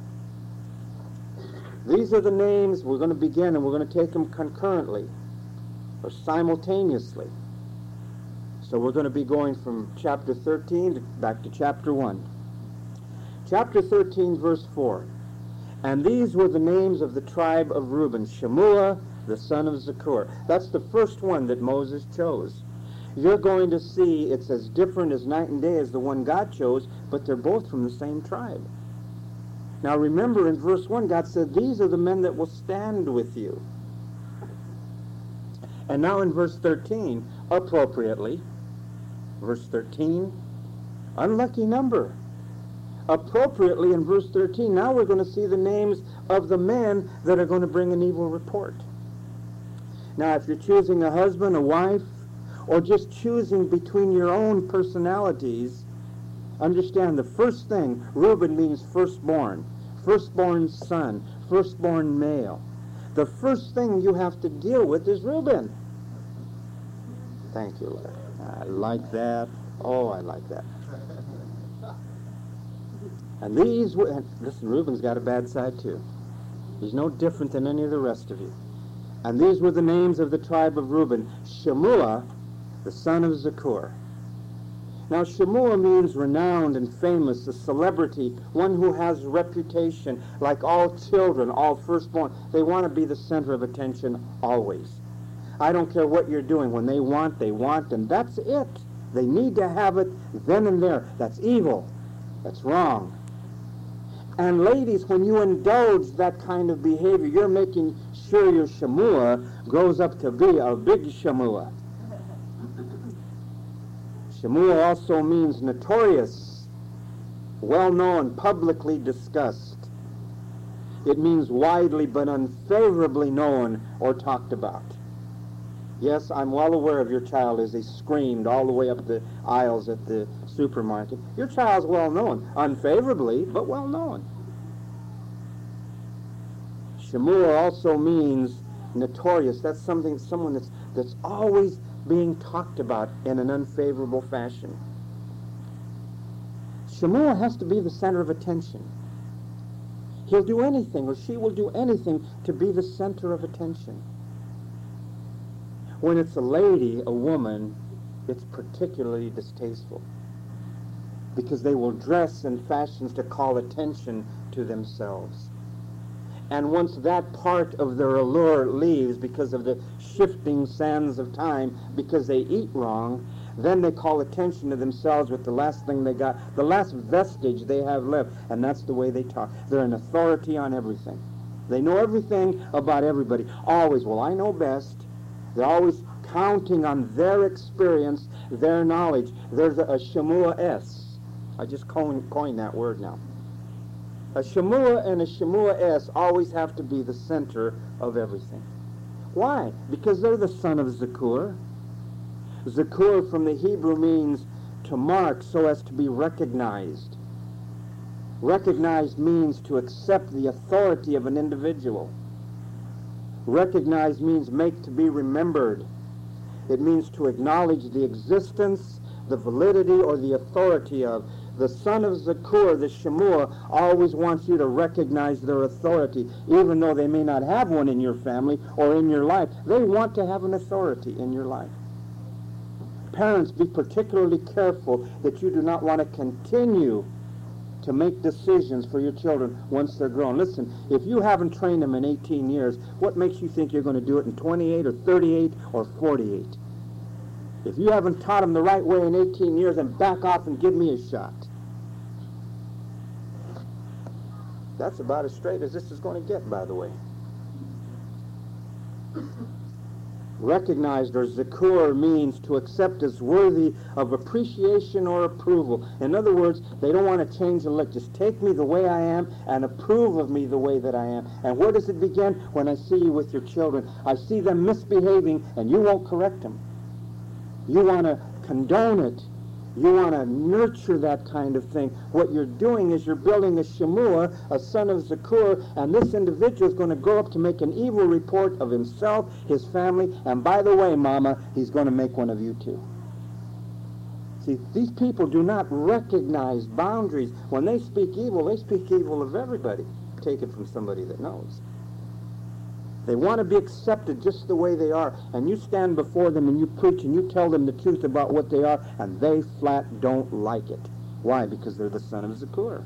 These are the names. We're going to begin, and we're going to take them concurrently or simultaneously. So we're going to be going from chapter 13 back to chapter 1. Chapter 13, verse 4. And these were the names of the tribe of Reuben, Shemua, the son of Zakur. That's the first one that Moses chose. you're going to see it's as different as night and day as the one God chose, but they're both from the same tribe. Now remember, in verse 1, God said, these are the men that will stand with you. And now in verse 13, appropriately, verse 13, unlucky number. Appropriately in verse 13, now we're going to see the names of the men that are going to bring an evil report. Now, if you're choosing a husband, a wife, or just choosing between your own personalities, understand the first thing, Reuben means firstborn, firstborn son, firstborn male. The first thing you have to deal with is Reuben. Thank you, Larry. I like that. Oh, I like that. And these, listen, Reuben's got a bad side too. He's no different than any of the rest of you. And these were the names of the tribe of Reuben. Shemua, the son of Zakur. Now, Shemua means renowned and famous, a celebrity, one who has reputation. Like all children, all firstborn, they want to be the center of attention always. I don't care what you're doing. When they want, and that's it. They need to have it then and there. That's evil. That's wrong. And ladies, when you indulge that kind of behavior, you're making sure your Shemua grows up to be a big Shemua. Shemua also means notorious, well-known, publicly discussed. It means widely but unfavorably known or talked about. Yes, I'm well aware of your child as they screamed all the way up the aisles at the supermarket. Your child's well known, unfavorably, but well known. Shemua also means notorious. That's someone that's always being talked about in an unfavorable fashion. Shemua has to be the center of attention. He'll do anything, or she will do anything to be the center of attention. When it's a lady, a woman, it's particularly distasteful because they will dress in fashions to call attention to themselves. And once that part of their allure leaves because of the shifting sands of time, because they eat wrong, then they call attention to themselves with the last thing they got, the last vestige they have left, and that's the way they talk. They're an authority on everything. They know everything about everybody. Always, well, I know best. They're always counting on their experience, their knowledge. There's a Shemua-S. I just coined that word now. A Shemua and a Shemua-S always have to be the center of everything. Why? Because they're the son of Zakur. Zakur from the Hebrew means to mark so as to be recognized. Recognized means to accept the authority of an individual. Recognize means make to be remembered. It means to acknowledge the existence, the validity, or the authority of. The son of Zakur, the Shemua, always wants you to recognize their authority, even though they may not have one in your family or in your life. They want to have an authority in your life. Parents, be particularly careful that you do not want to continue to make decisions for your children once they're grown. Listen, if you haven't trained them in 18 years, what makes you think you're going to do it in 28 or 38 or 48? If you haven't taught them the right way in 18 years, then back off and give me a shot. That's about as straight as this is going to get, by the way. Recognized, or Zakur, means to accept as worthy of appreciation or approval. In other words, they don't want to change the look. Just take me the way I am and approve of me the way that I am. And where does it begin? When I see you with your children. I see them misbehaving and you won't correct them. You want to condone it. You want to nurture that kind of thing. What you're doing is you're building a Shemua, a son of Zakur, and this individual is going to grow up to make an evil report of himself, his family, and by the way, Mama, he's going to make one of you too. See, these people do not recognize boundaries. When they speak evil of everybody. Take it from somebody that knows. They want to be accepted just the way they are. And you stand before them and you preach and you tell them the truth about what they are, and they flat don't like it. Why? Because they're the son of Zakur.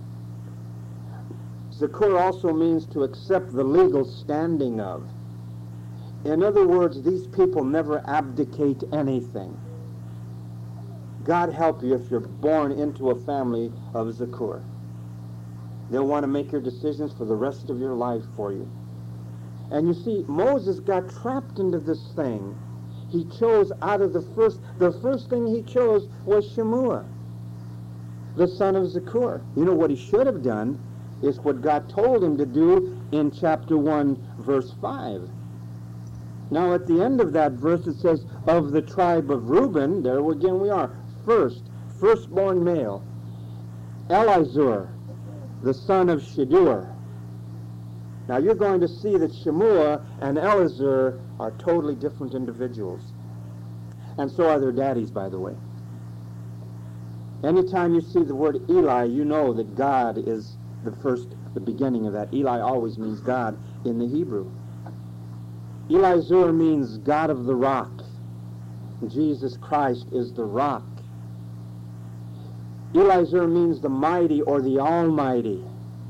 Zakur also means to accept the legal standing of. In other words, these people never abdicate anything. God help you if you're born into a family of Zakur. They'll want to make your decisions for the rest of your life for you. And you see, Moses got trapped into this thing. He chose out of the first thing he chose was Shemua, the son of Zakur. You know what he should have done is what God told him to do in chapter 1, verse 5. Now at the end of that verse it says, of the tribe of Reuben, there again we are, firstborn male, Elizur, the son of Shedeur. Now you're going to see that Shemua and Elizur are totally different individuals. And so are their daddies, by the way. Anytime you see the word Eli, you know that God is the beginning of that. Eli always means God in the Hebrew. Elizur means God of the rock. Jesus Christ is the rock. Elizur means the mighty or the almighty.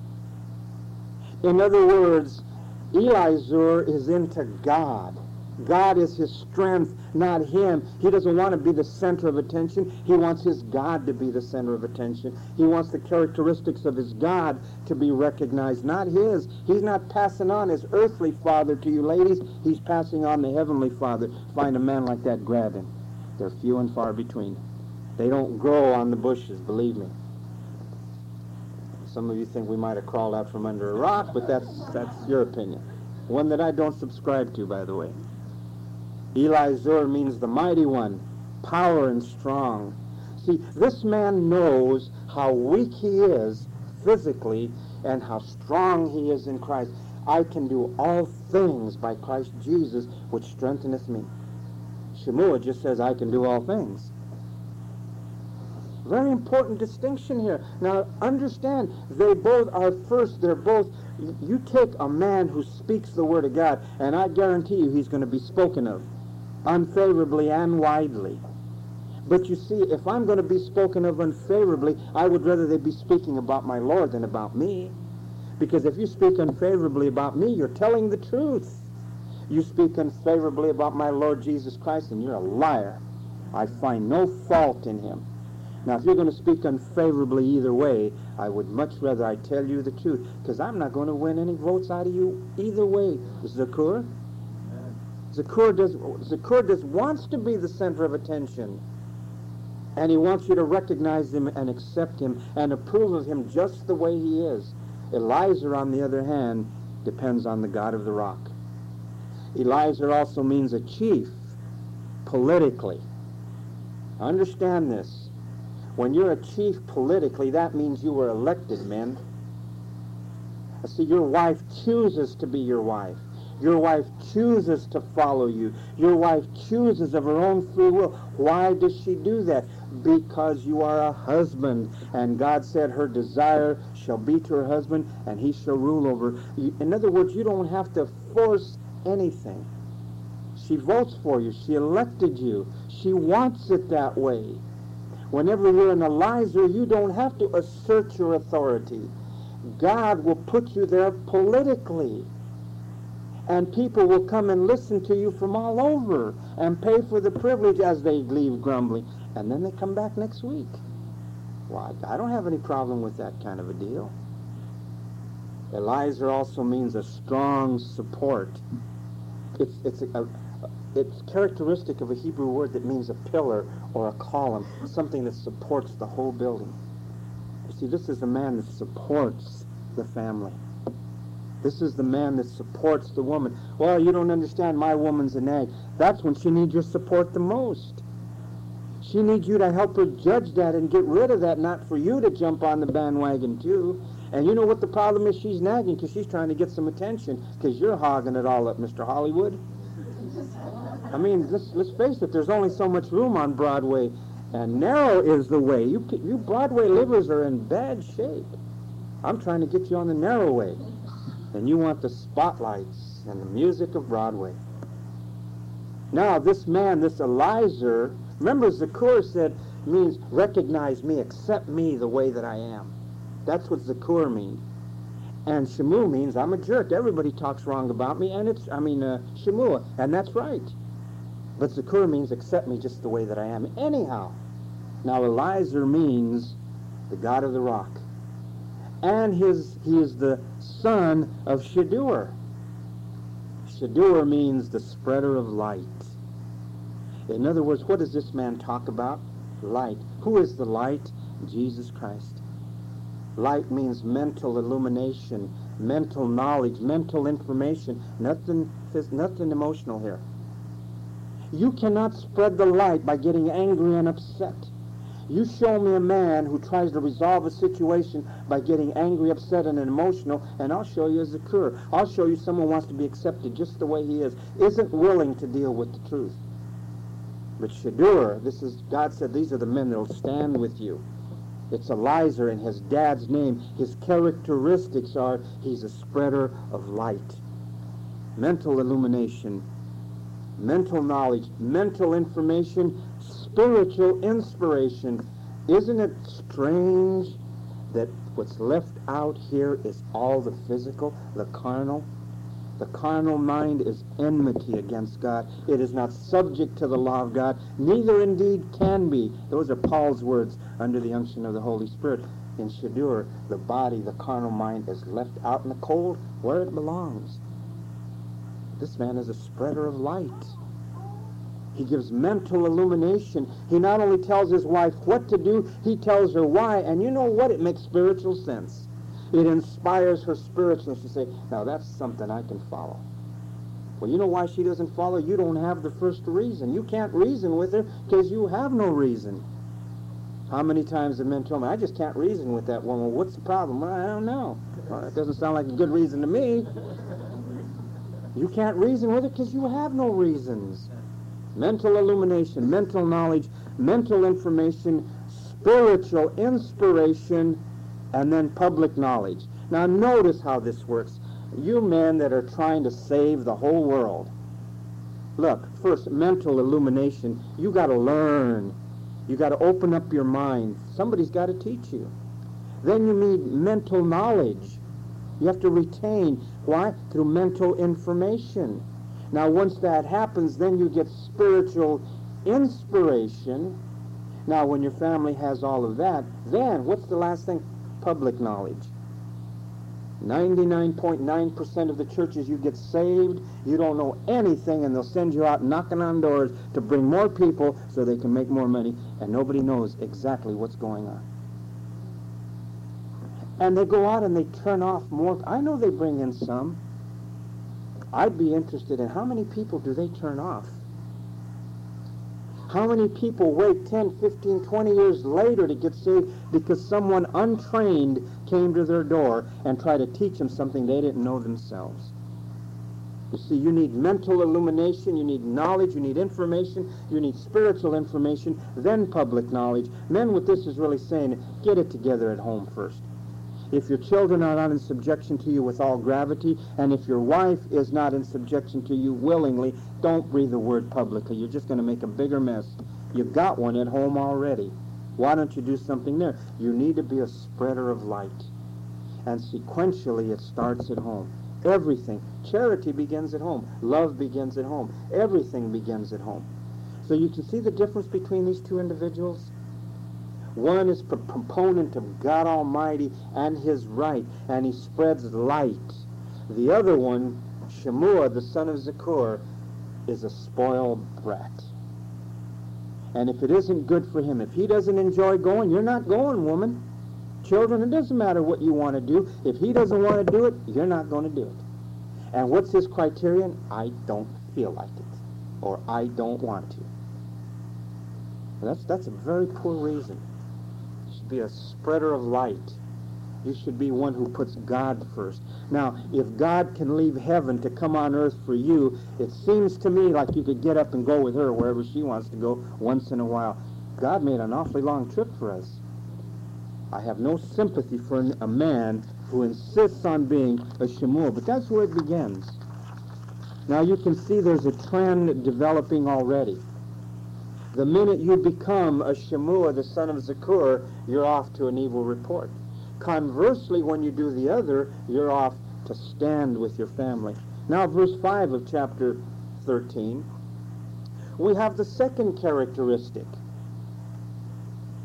In other words, Elizur is into God. God is his strength, not him. He doesn't want to be the center of attention. He wants his God to be the center of attention. He wants the characteristics of his God to be recognized, not his. He's not passing on his earthly father to you ladies. He's passing on the heavenly Father. Find a man like that, grab him. They're few and far between. They don't grow on the bushes, believe me. Some of you think we might have crawled out from under a rock, but that's your opinion. One that I don't subscribe to, by the way. Elizur means the mighty one, power and strong. See, this man knows how weak he is physically and how strong he is in Christ. I can do all things by Christ Jesus, which strengtheneth me. Shemua just says, I can do all things. Very important distinction here. Now, understand, they both are you take a man who speaks the Word of God, and I guarantee you he's going to be spoken of, unfavorably and widely. But you see, if I'm going to be spoken of unfavorably, I would rather they be speaking about my Lord than about me. Because if you speak unfavorably about me, you're telling the truth. You speak unfavorably about my Lord Jesus Christ, and you're a liar. I find no fault in him. Now, if you're going to speak unfavorably either way, I would much rather I tell you the truth, because I'm not going to win any votes out of you either way. Zakur? Zakur wants to be the center of attention. And he wants you to recognize him and accept him and approve of him just the way he is. Elizur, on the other hand, depends on the God of the rock. Elizur also means a chief, politically. Understand this. When you're a chief politically, that means you were elected, men. See, your wife chooses to be your wife. Your wife chooses to follow you. Your wife chooses of her own free will. Why does she do that? Because you are a husband. And God said her desire shall be to her husband, and he shall rule over her. In other words, you don't have to force anything. She votes for you. She elected you. She wants it that way. Whenever you're an Elizur, you don't have to assert your authority. God will put you there politically. And people will come and listen to you from all over and pay for the privilege as they leave grumbling. And then they come back next week. Well, I don't have any problem with that kind of a deal. Elizur also means a strong support. It's characteristic of a Hebrew word that means a pillar or a column, something that supports the whole building. You see, this is a man that supports the family. This is the man that supports the woman. Well, you don't understand, my woman's a nag. That's when she needs your support the most. She needs you to help her judge that and get rid of that, not for you to jump on the bandwagon too. And you know what the problem is? She's nagging because she's trying to get some attention because you're hogging it all up, Mr. Hollywood. I mean, let's face it, there's only so much room on Broadway, and narrow is the way. You Broadway livers are in bad shape. I'm trying to get you on the narrow way. And you want the spotlights and the music of Broadway. Now, this man, this Elizur, remember Zakur said, means recognize me, accept me the way that I am. That's what Zakur means. And Shemu means I'm a jerk. Everybody talks wrong about me, and Shemua, and that's right. But Zakur means accept me just the way that I am. Anyhow, Now, Eliezer means the God of the rock. And he is the son of Shedeur. Shedeur means the spreader of light. In other words, what does this man talk about? Light. Who is the light? Jesus Christ. Light means mental illumination, mental knowledge, mental information. Nothing emotional here. You cannot spread the light by getting angry and upset. You show me a man who tries to resolve a situation by getting angry, upset, and emotional, and I'll show you a Zakur. I'll show you someone who wants to be accepted just the way he is, isn't willing to deal with the truth. But Shedeur, God said, these are the men that will stand with you. It's Eliezer in his dad's name. His characteristics are he's a spreader of light. Mental illumination, mental knowledge, mental information, spiritual inspiration. Isn't it strange that what's left out here is all the physical, the carnal? The carnal mind is enmity against God. It is not subject to the law of God, neither indeed can be. Those are Paul's words under the unction of the Holy Spirit. In Shedeur, the body, the carnal mind, is left out in the cold where it belongs. This man is a spreader of light. He gives mental illumination. He not only tells his wife what to do, he tells her why. And you know what? It makes spiritual sense. It inspires her spiritualness to say, now that's something I can follow. Well, you know why she doesn't follow? You don't have the first reason. You can't reason with her because you have no reason. How many times have men told me, I just can't reason with that woman. What's the problem? Well, I don't know. Well, that doesn't sound like a good reason to me. You can't reason with her because you have no reasons. Mental illumination, mental knowledge, mental information, spiritual inspiration, and then public knowledge. Now notice how this works. You men that are trying to save the whole world. Look, first, mental illumination. You got to learn. You got to open up your mind. Somebody's got to teach you. Then you need mental knowledge. You have to retain. Why? Through mental information. Now once that happens, then you get spiritual inspiration. Now when your family has all of that, then what's the last thing? Public knowledge. 99.9% of the churches you get saved, you don't know anything, and they'll send you out knocking on doors to bring more people so they can make more money, and nobody knows exactly what's going on. And they go out and they turn off more. I know they bring in some. I'd be interested in how many people do they turn off? How many people wait 10, 15, 20 years later to get saved because someone untrained came to their door and tried to teach them something they didn't know themselves? You see, you need mental illumination, you need knowledge, you need information, you need spiritual information, then public knowledge. Men, what this is really saying, get it together at home first. If your children are not in subjection to you with all gravity, and if your wife is not in subjection to you willingly, don't breathe the word publicly. You're just going to make a bigger mess. You've got one at home already. Why don't you do something there? You need to be a spreader of light. And sequentially, it starts at home. Everything. Charity begins at home. Love begins at home. Everything begins at home. So you can see the difference between these two individuals? One is a proponent of God Almighty and His right, and he spreads light. The other one, Shemua, the son of Zakur, is a spoiled brat. And if it isn't good for him, if he doesn't enjoy going, you're not going, woman. Children, it doesn't matter what you want to do. If he doesn't want to do it, you're not going to do it. And what's his criterion? I don't feel like it, or I don't want to. That's a very poor reason. Be a spreader of light. You should be one who puts God first. Now, if God can leave heaven to come on earth for you, it seems to me like you could get up and go with her wherever she wants to go once in a while. God made an awfully long trip for us. I have no sympathy for a man who insists on being a Shemua, but that's where it begins. Now you can see there's a trend developing already. The minute you become a Shemua, the son of Zakur, you're off to an evil report. Conversely, when you do the other, you're off to stand with your family. Now, verse 5 of chapter 13, we have the second characteristic.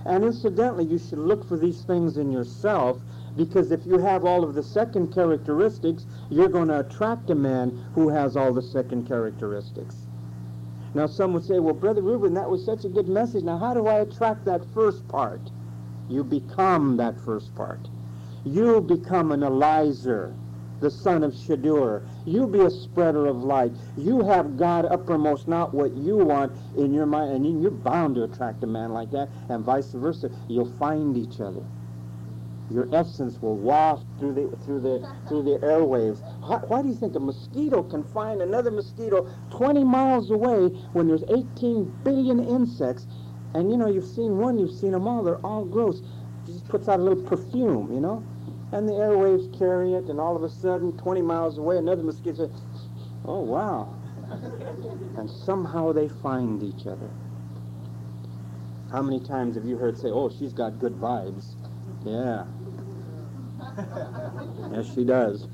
And incidentally, you should look for these things in yourself, because if you have all of the second characteristics, you're going to attract a man who has all the second characteristics. Now some would say, well, Brother Reuben, that was such a good message. Now how do I attract that first part? You become that first part. You become an Eliezer, the son of Shadur. You be a spreader of light. You have God uppermost, not what you want in your mind. And you're bound to attract a man like that, and vice versa. You'll find each other. Your essence will waft through the airwaves. Why do you think a mosquito can find another mosquito 20 miles away when there's 18 billion insects? And you've seen one, you've seen them all. They're all gross. It just puts out a little perfume, and the airwaves carry it, and all of a sudden, 20 miles away, another mosquito says, oh, wow. And somehow they find each other. How many times have you heard say, oh, she's got good vibes? Yeah. Yes, she does.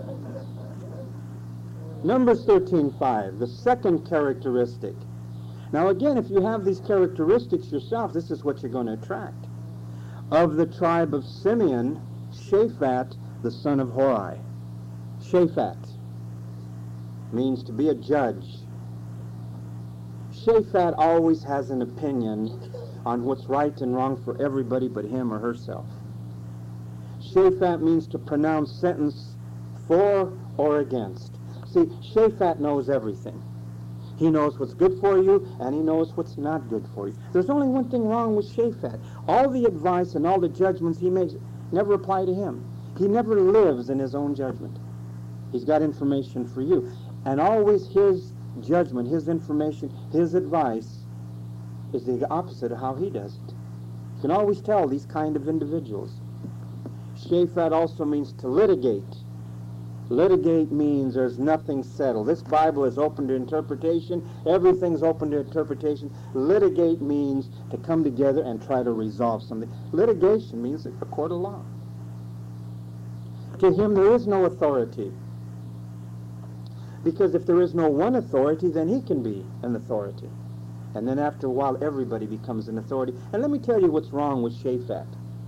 Numbers 13:5, the second characteristic. Now again, if you have these characteristics yourself, this is what you're going to attract. Of the tribe of Simeon, Shaphat, the son of Hori. Shaphat means to be a judge. Shaphat always has an opinion on what's right and wrong for everybody but him or herself. Shaphat means to pronounce sentence for or against. See, Shaphat knows everything. He knows what's good for you, and he knows what's not good for you. There's only one thing wrong with Shaphat. All the advice and all the judgments he makes never apply to him. He never lives in his own judgment. He's got information for you. And always his judgment, his information, his advice is the opposite of how he does it. You can always tell these kind of individuals. Shaphat also means to litigate. Litigate means there's nothing settled. This Bible is open to interpretation. Everything's open to interpretation. Litigate means to come together and try to resolve something. Litigation means a court of law. To him there is no authority. Because if there is no one authority, then he can be an authority. And then after a while, everybody becomes an authority. And let me tell you what's wrong with Shaphat.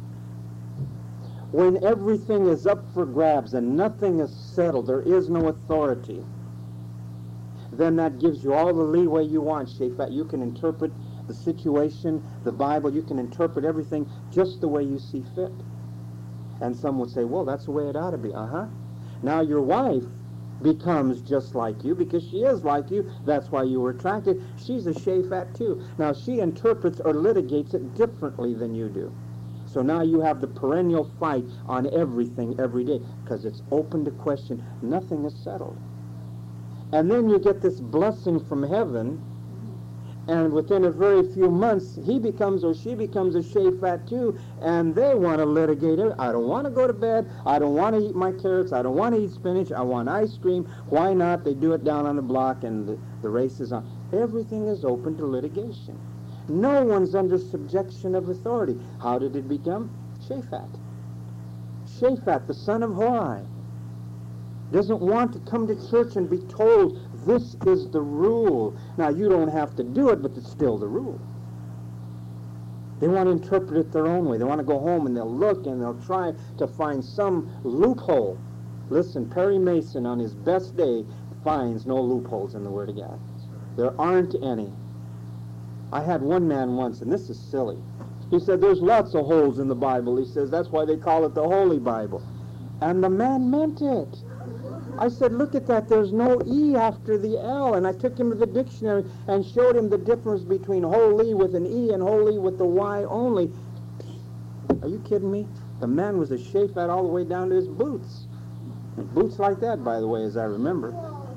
When everything is up for grabs and nothing is settled, there is no authority, then that gives you all the leeway you want, Shaphat. You can interpret the situation, the Bible, you can interpret everything just the way you see fit. And some would say, well, that's the way it ought to be. Now your wife becomes just like you because she is like you. That's why you were attracted. She's a Shaphat too. Now she interprets or litigates it differently than you do. So now you have the perennial fight on everything every day because it's open to question. Nothing is settled. And then you get this blessing from heaven, and within a very few months, he becomes or she becomes a Shaphat too, and they want to litigate it. I don't want to go to bed. I don't want to eat my carrots. I don't want to eat spinach. I want ice cream. Why not? They do it down on the block, and the race is on. Everything is open to litigation. No one's under subjection of authority. How did it become? Shaphat. Shaphat, the son of Hori, doesn't want to come to church and be told this is the rule. Now, you don't have to do it, but it's still the rule. They want to interpret it their own way. They want to go home and they'll look and they'll try to find some loophole. Listen, Perry Mason on his best day finds no loopholes in the Word of God. There aren't any. I had one man once, and this is silly. He said, there's lots of holes in the Bible. He says, that's why they call it the Holy Bible. And the man meant it. I said, look at that. There's no E after the L. And I took him to the dictionary and showed him the difference between holy with an E and holy with the Y only. Are you kidding me? The man was a Shaphat all the way down to his boots. And boots like that, by the way, as I remember.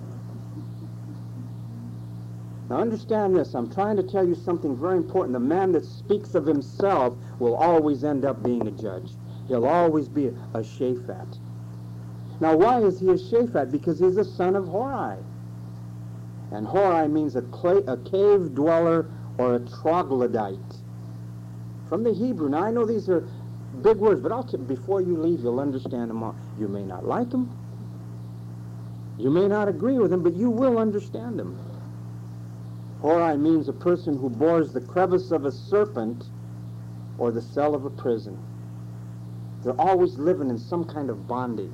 Now understand this, I'm trying to tell you something very important. The man that speaks of himself will always end up being a judge. He'll always be a Shaphat. Now why is he a Shaphat? Because he's a son of Hori. And Hori means a cave dweller or a troglodyte. From the Hebrew. Now I know these are big words, but before you leave you'll understand them all. You may not like them. You may not agree with them, but you will understand them. Hori means a person who bores the crevice of a serpent or the cell of a prison. They're always living in some kind of bondage.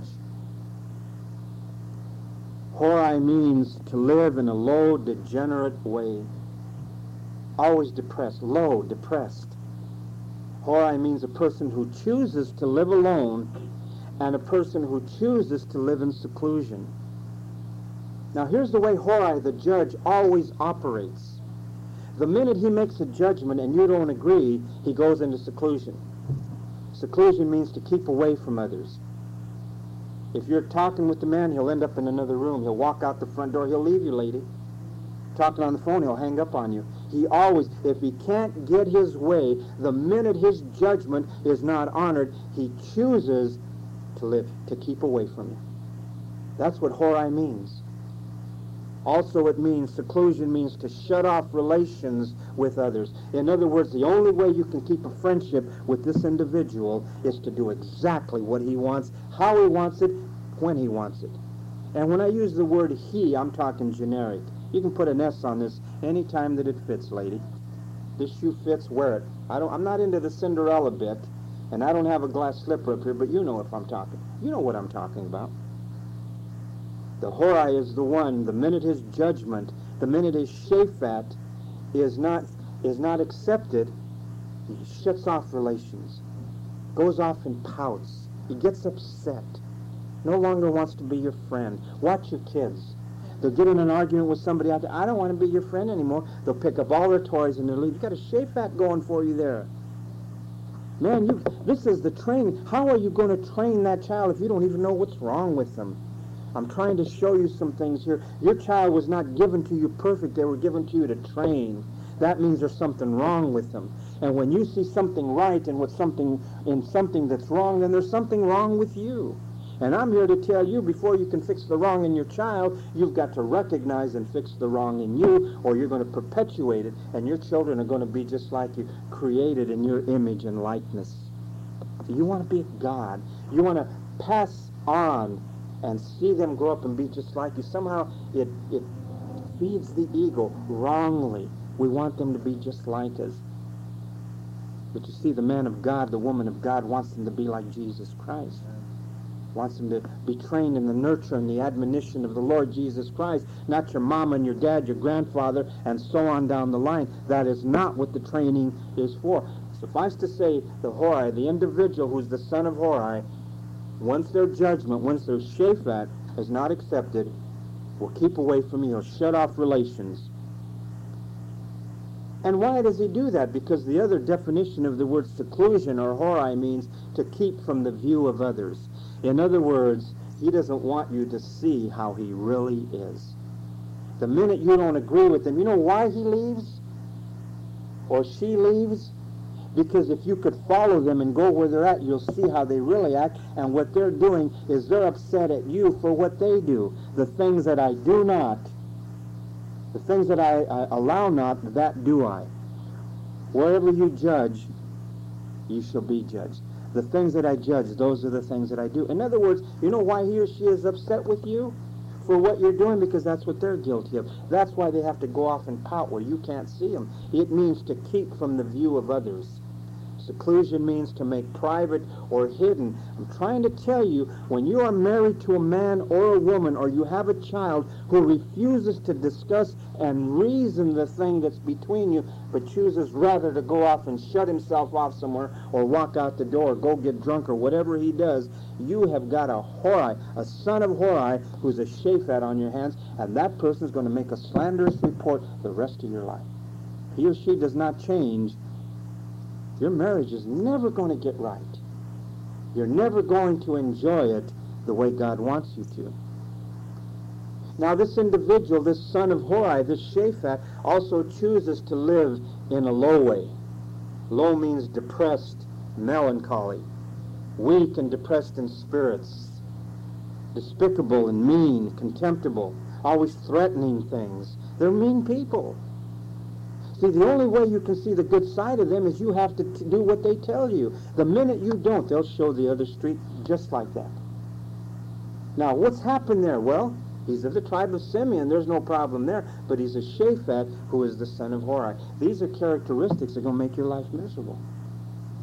Horai means to live in a low, degenerate way. Always depressed, low, depressed. Horai means a person who chooses to live alone and a person who chooses to live in seclusion. Now here's the way Horai, the judge, always operates. The minute he makes a judgment and you don't agree, he goes into seclusion. Seclusion means to keep away from others. If you're talking with the man, he'll end up in another room. He'll walk out the front door. He'll leave you, lady. Talking on the phone, he'll hang up on you. He always, if he can't get his way, the minute his judgment is not honored, he chooses to live, to keep away from you. That's what Horai means. Also, it means, seclusion means to shut off relations with others. In other words, the only way you can keep a friendship with this individual is to do exactly what he wants, how he wants it, when he wants it. And when I use the word he, I'm talking generic. You can put an S on this any time that it fits, lady. This shoe fits, wear it. I'm not into the Cinderella bit, and I don't have a glass slipper up here, but you know if I'm talking. You know what I'm talking about. The Horai is the one, the minute his judgment, the minute his shaphat is not accepted, he shuts off relations, goes off and pouts. He gets upset, no longer wants to be your friend. Watch your kids. They'll get in an argument with somebody out there. I don't want to be your friend anymore. They'll pick up all their toys and they'll leave. You've got a shaphat going for you there. Man, this is the training. How are you going to train that child if you don't even know what's wrong with them? I'm trying to show you some things here. Your child was not given to you perfect. They were given to you to train. That means there's something wrong with them. And when you see something right and something that's wrong, then there's something wrong with you. And I'm here to tell you, before you can fix the wrong in your child, you've got to recognize and fix the wrong in you, or you're going to perpetuate it, and your children are going to be just like you, created in your image and likeness. You want to be God. You want to pass on and see them grow up and be just like you. Somehow it feeds the ego wrongly. We want them to be just like us. But you see, the man of God, the woman of God wants them to be like Jesus Christ. Wants them to be trained in the nurture and the admonition of the Lord Jesus Christ, not your mom and your dad, your grandfather, and so on down the line. That is not what the training is for. Suffice to say, the Horai, the individual who's the son of Horai, once their judgment, once their shaphat is not accepted, will keep away from you. He'll shut off relations. And why does he do that? Because the other definition of the word seclusion or Horai means to keep from the view of others. In other words, he doesn't want you to see how he really is. The minute you don't agree with him, you know why he leaves? Or she leaves? Because if you could follow them and go where they're at, you'll see how they really act. And what they're doing is they're upset at you for what they do. The things that I do not, the things that I allow not, that do I. Wherever you judge, you shall be judged. The things that I judge, those are the things that I do. In other words, you know why he or she is upset with you? For what you're doing, because that's what they're guilty of. That's why they have to go off and pout where you can't see them. It means to keep from the view of others. Seclusion means to make private or hidden. I'm trying to tell you, when you are married to a man or a woman, or you have a child who refuses to discuss and reason the thing that's between you, but chooses rather to go off and shut himself off somewhere, or walk out the door, or go get drunk, or whatever he does, you have got a Horai, a son of Horai, who's a shaphat on your hands, and that person is going to make a slanderous report the rest of your life. He or she does not change. Your marriage is never going to get right. You're never going to enjoy it the way God wants you to. Now this individual, this son of Horai, this shaphat, also chooses to live in a low way. Low means depressed, melancholy, weak and depressed in spirits, despicable and mean, contemptible, always threatening things. They're mean people. See, the only way you can see the good side of them is you have to do what they tell you. The minute you don't, they'll show the other street just like that. Now, what's happened there? Well, he's of the tribe of Simeon. There's no problem there. But he's a shaphat who is the son of Horai. These are characteristics that are going to make your life miserable.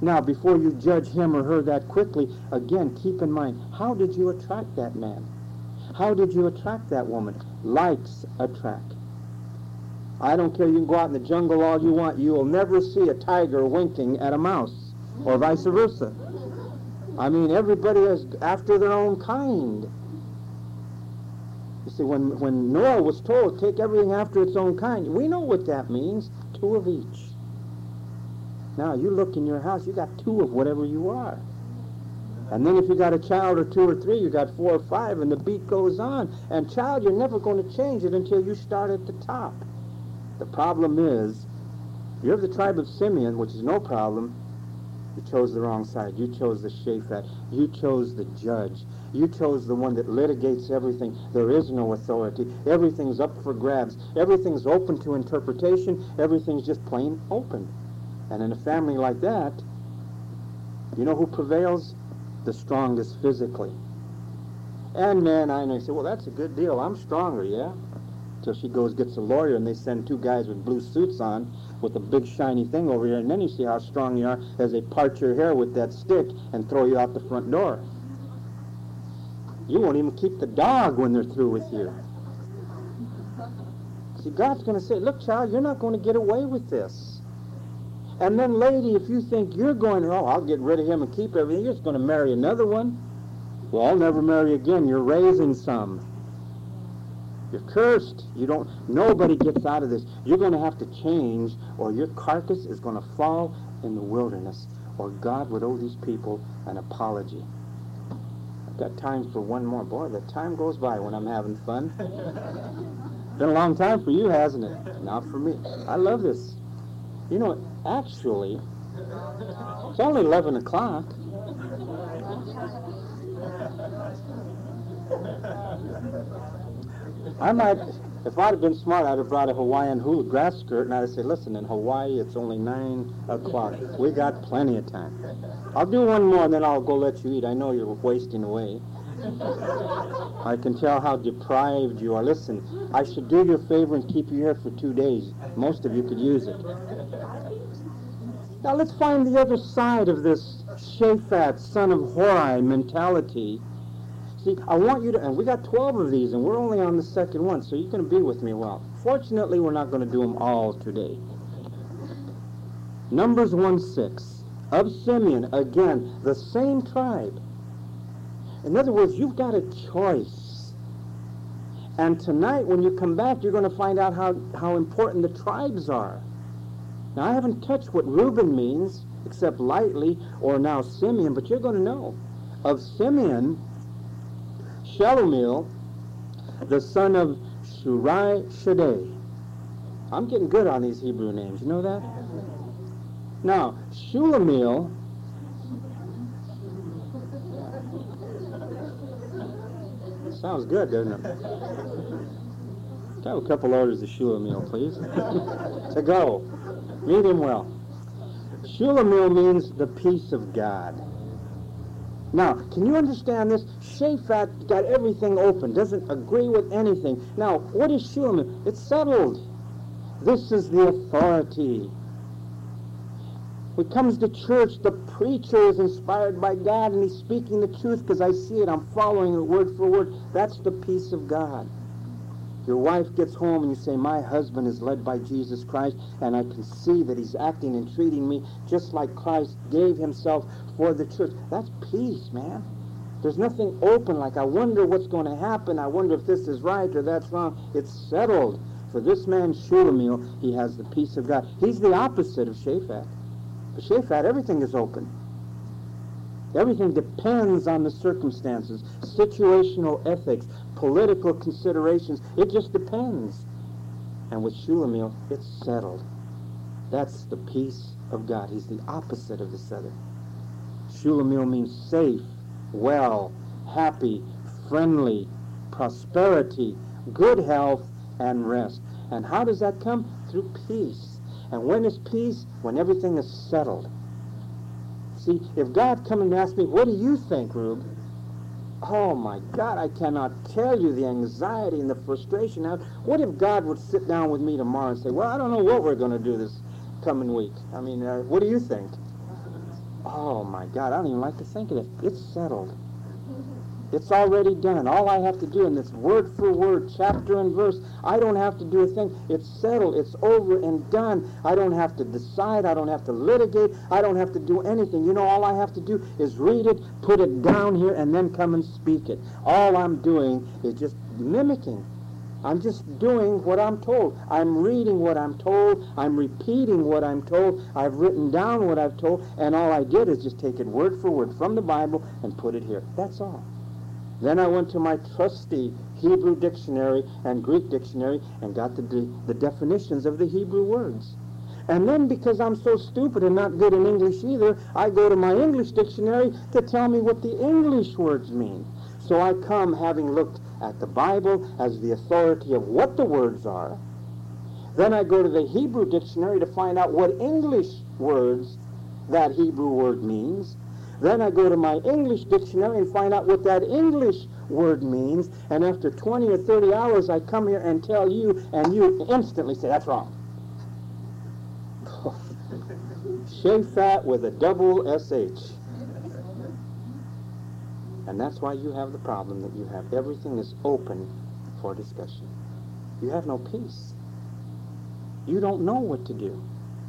Now, before you judge him or her that quickly, again, keep in mind, how did you attract that man? How did you attract that woman? Likes attract. I don't care, you can go out in the jungle all you want. You will never see a tiger winking at a mouse, or vice versa. I mean, everybody is after their own kind. You see, when Noah was told, take everything after its own kind, we know what that means, 2 of each. Now, you look in your house, you got 2 of whatever you are. And then if you got a child or 2 or 3, you got 4 or 5, and the beat goes on. And child, you're never going to change it until you start at the top. The problem is, you're of the tribe of Simeon, which is no problem. You chose the wrong side. You chose the Shaphat. You chose the judge. You chose the one that litigates everything. There is no authority. Everything's up for grabs. Everything's open to interpretation. Everything's just plain open. And in a family like that, you know who prevails? The strongest physically. And man, I know, you say, well, that's a good deal. I'm stronger, yeah? Till she goes, gets a lawyer, and they send 2 guys with blue suits on with a big shiny thing over here, and then you see how strong you are as they part your hair with that stick and throw you out the front door. You won't even keep the dog when they're through with you. See, God's going to say, look, child, you're not going to get away with this. And then, lady, if you think you're going, oh, I'll get rid of him and keep everything, you're just going to marry another one. Well, I'll never marry again. You're raising some. You're cursed. Nobody gets out of this. You're going to have to change, or your carcass is going to fall in the wilderness, or God would owe these people an apology. I've got time for one more. Boy, the time goes by when I'm having fun. Been a long time for you, hasn't it? Not for me. I love this. You know, actually, it's only 11 o'clock. I might, if I'd have been smart, I'd have brought a Hawaiian hula grass skirt, and I'd have said, listen, in Hawaii, it's only 9 o'clock. We got plenty of time. I'll do one more, and then I'll go let you eat. I know you're wasting away. I can tell how deprived you are. Listen, I should do you a favor and keep you here for 2 days. Most of you could use it. Now let's find the other side of this Shaphat, son of Hori mentality. See, I want you to, and we got 12 of these, and we're only on the second one, so you're going to be with me a while. Fortunately, we're not going to do them all today. Numbers 1:6, of Simeon, again, the same tribe. In other words, you've got a choice. And tonight, when you come back, you're going to find out how important the tribes are. Now, I haven't touched what Reuben means, except lightly, or now Simeon, but you're going to know. Of Simeon, Shelumiel, the son of Shurai Shaddai. I'm getting good on these Hebrew names. You know that? Now, Shelumiel, sounds good, doesn't it? Can I have a couple orders of Shelumiel, please? To go. Meet him well. Shelumiel means the peace of God. Now, can you understand this? Shaphat got everything open, doesn't agree with anything. Now, what is Shelumiel? It's settled. This is the authority. When it comes to church, the preacher is inspired by God, and he's speaking the truth because I see it. I'm following it word for word. That's the peace of God. Your wife gets home and you say, my husband is led by Jesus Christ, and I can see that he's acting and treating me just like Christ gave himself for the church. That's peace, man. There's nothing open like, I wonder what's going to happen. I wonder if this is right or that's wrong. It's settled. For this man, Shelumiel, he has the peace of God. He's the opposite of Shaphat. For Shaphat, everything is open. Everything depends on the circumstances, situational ethics, political considerations. It just depends. And with Shelumiel, it's settled. That's the peace of God. He's the opposite of this other. Shelumiel means safe, well, happy, friendly, prosperity, good health, and rest. And how does that come? Through peace. And when is peace? When everything is settled. See, if God come and ask me, what do you think, Rube? Oh my God, I cannot tell you the anxiety and the frustration. Now, what if God would sit down with me tomorrow and say, well, I don't know what we're going to do this coming week. I mean, what do you think? Oh my God, I don't even like to think of it. It's settled. It's already done. All I have to do in this word for word, chapter and verse, I don't have to do a thing. It's settled. It's over and done. I don't have to decide. I don't have to litigate. I don't have to do anything. You know, all I have to do is read it, put it down here, and then come and speak it. All I'm doing is just mimicking. I'm just doing what I'm told. I'm reading what I'm told. I'm repeating what I'm told. I've written down what I've told, and all I did is just take it word for word from the Bible and put it here. That's all. Then I went to my trusty Hebrew dictionary and Greek dictionary and got the definitions of the Hebrew words. And then, because I'm so stupid and not good in English either, I go to my English dictionary to tell me what the English words mean. So I come having looked at the Bible as the authority of what the words are. Then I go to the Hebrew dictionary to find out what English words that Hebrew word means. Then I go to my English dictionary and find out what that English word means. And after 20 or 30 hours, I come here and tell you, and you instantly say, that's wrong. Shaphat with a double SH. And that's why you have the problem that you have. Everything is open for discussion. You have no peace. You don't know what to do.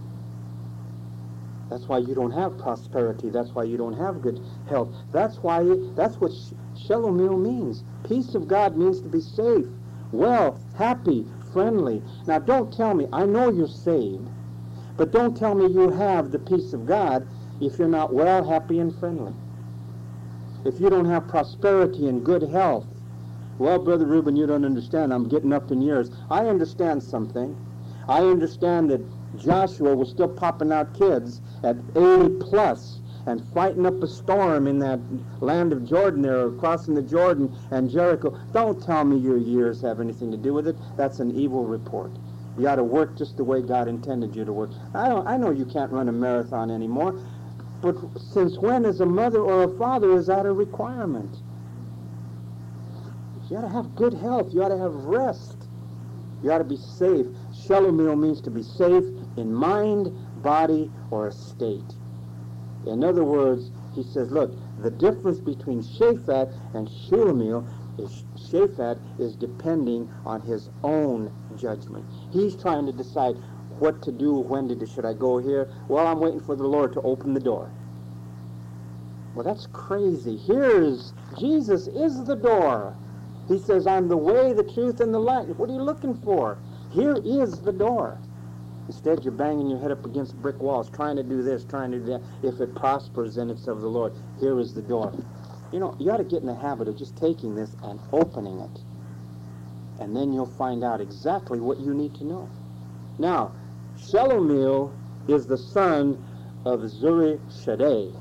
That's why you don't have prosperity. That's why you don't have good health. That's what Shalomil means. Peace of God means to be safe, well, happy, friendly. Now don't tell me, I know you're saved, but don't tell me you have the peace of God if you're not well, happy, and friendly. If you don't have prosperity and good health. Well, Brother Reuben, you don't understand. I'm getting up in years. I understand something. I understand that Joshua was still popping out kids at 80 plus and fighting up a storm in that land of Jordan there, crossing the Jordan and Jericho. Don't tell me your years have anything to do with it. That's an evil report. You ought to work just the way God intended you to work. I know you can't run a marathon anymore, but since when is a mother or a father is that a requirement? You ought to have good health. You ought to have rest. You ought to be safe. Shalomil means to be safe in mind, body, or estate. In other words, he says, look, the difference between Shaphat and Shalomil is Shaphat is depending on his own judgment. He's trying to decide what to do, when to do. Should I go here? Well, I'm waiting for the Lord to open the door. Well, that's crazy. Jesus is the door. He says, I'm the way, the truth, and the light. What are you looking for? Here is the door. Instead, you're banging your head up against brick walls, trying to do this, trying to do that. If it prospers, then it's of the Lord. Here is the door. You know, you ought to get in the habit of just taking this and opening it. And then you'll find out exactly what you need to know. Now, Shalomil is the son of Zuri Shaddai.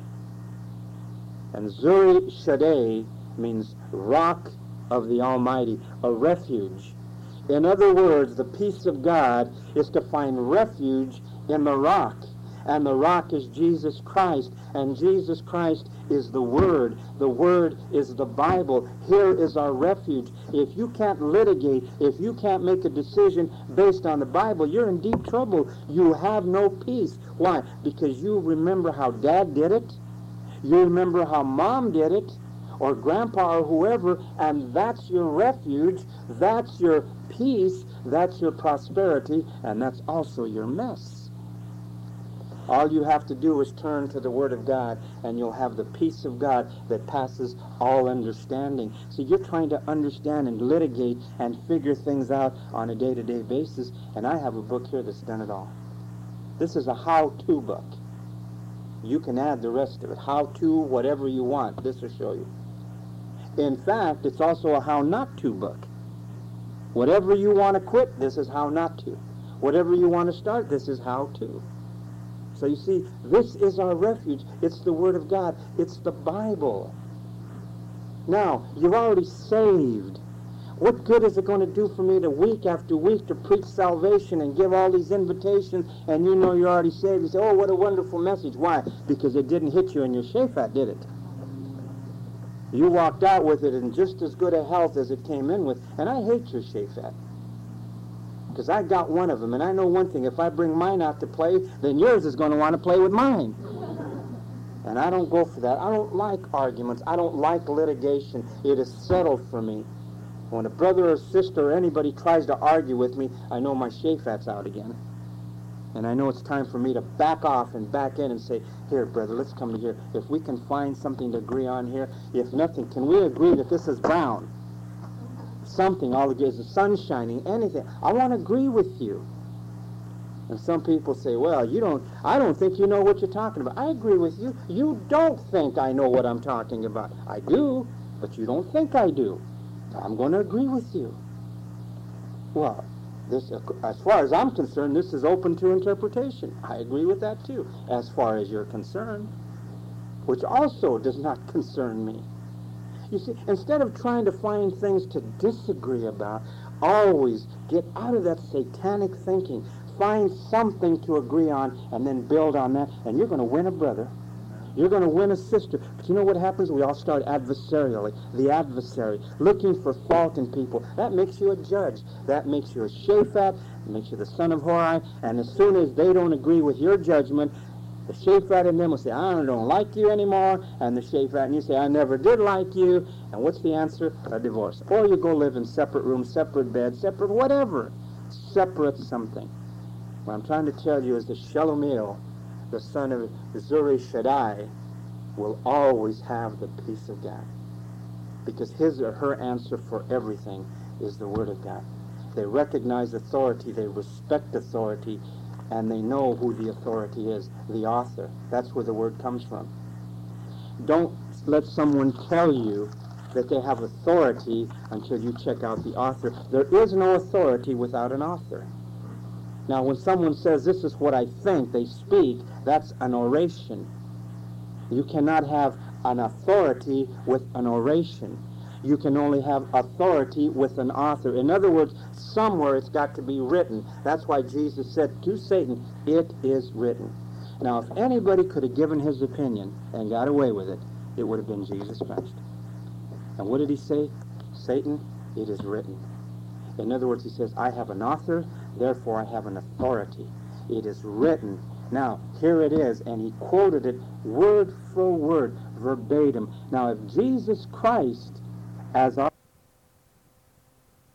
And Zuri Shaddai means rock of the Almighty, a refuge. In other words, the peace of God is to find refuge in the rock. And the rock is Jesus Christ. And Jesus Christ is the Word. The Word is the Bible. Here is our refuge. If you can't litigate, if you can't make a decision based on the Bible, you're in deep trouble. You have no peace. Why? Because you remember how Dad did it. You remember how Mom did it, or Grandpa or whoever, and that's your refuge. That's your peace. That's your prosperity. And that's also your mess. All you have to do is turn to the Word of God, and you'll have the peace of God that passes all understanding. So you're trying to understand and litigate and figure things out on a day-to-day basis, and I have a book here that's done it all. This is a how-to book. You can add the rest of it. How-to, whatever you want. This will show you. In fact, it's also a how-not-to book. Whatever you want to quit, this is how not to. Whatever you want to start, this is how to. So you see, this is our refuge. It's the Word of God. It's the Bible. Now, you're already saved. What good is it going to do for me to week after week to preach salvation and give all these invitations, and you know you're already saved? You say, oh, what a wonderful message. Why? Because it didn't hit you in your Shaphat, did it? You walked out with it in just as good a health as it came in with. And I hate your Shaphat, because I got one of them, and I know one thing. If I bring mine out to play, then yours is going to want to play with mine. And I don't go for that. I don't like arguments. I don't like litigation. It is settled for me. When a brother or sister or anybody tries to argue with me, I know my shaphat's out again. And I know it's time for me to back off and back in and say, here, brother, let's come to here. If we can find something to agree on here, if nothing, can we agree that this is brown? Something, all it is the sun shining, anything. I want to agree with you. And some people say, well, I don't think you know what you're talking about. I agree with you. You don't think I know what I'm talking about. I do, but you don't think I do. I'm going to agree with you. Well, this, as far as I'm concerned, this is open to interpretation. I agree with that too, as far as you're concerned, which also does not concern me. You see, instead of trying to find things to disagree about, always get out of that satanic thinking. Find something to agree on and then build on that, and you're going to win a brother. You're going to win a sister. But you know what happens? We all start adversarially. The adversary, looking for fault in people. That makes you a judge. That makes you a Shaphat. It makes you the son of Hori. And as soon as they don't agree with your judgment, the Shaphat in them will say, I don't like you anymore. And the Shaphat, and you say, I never did like you. And what's the answer? A divorce. Or you go live in separate rooms, separate beds, separate whatever. Separate something. What I'm trying to tell you is the Shelomiel, the son of Zuri Shaddai, will always have the peace of God. Because his or her answer for everything is the Word of God. They recognize authority, they respect authority, and they know who the authority is, the author. That's where the word comes from. Don't let someone tell you that they have authority until you check out the author. There is no authority without an author. Now, when someone says, this is what I think, they speak, that's an oration. You cannot have an authority with an oration. You can only have authority with an author. In other words, somewhere it's got to be written. That's why Jesus said to Satan, it is written. Now, if anybody could have given his opinion and got away with it, it would have been Jesus Christ. And what did he say? Satan, it is written. In other words, he says, I have an author, therefore I have an authority. It is written. Now, here it is, and he quoted it word for word, verbatim. Now, if Jesus Christ, as our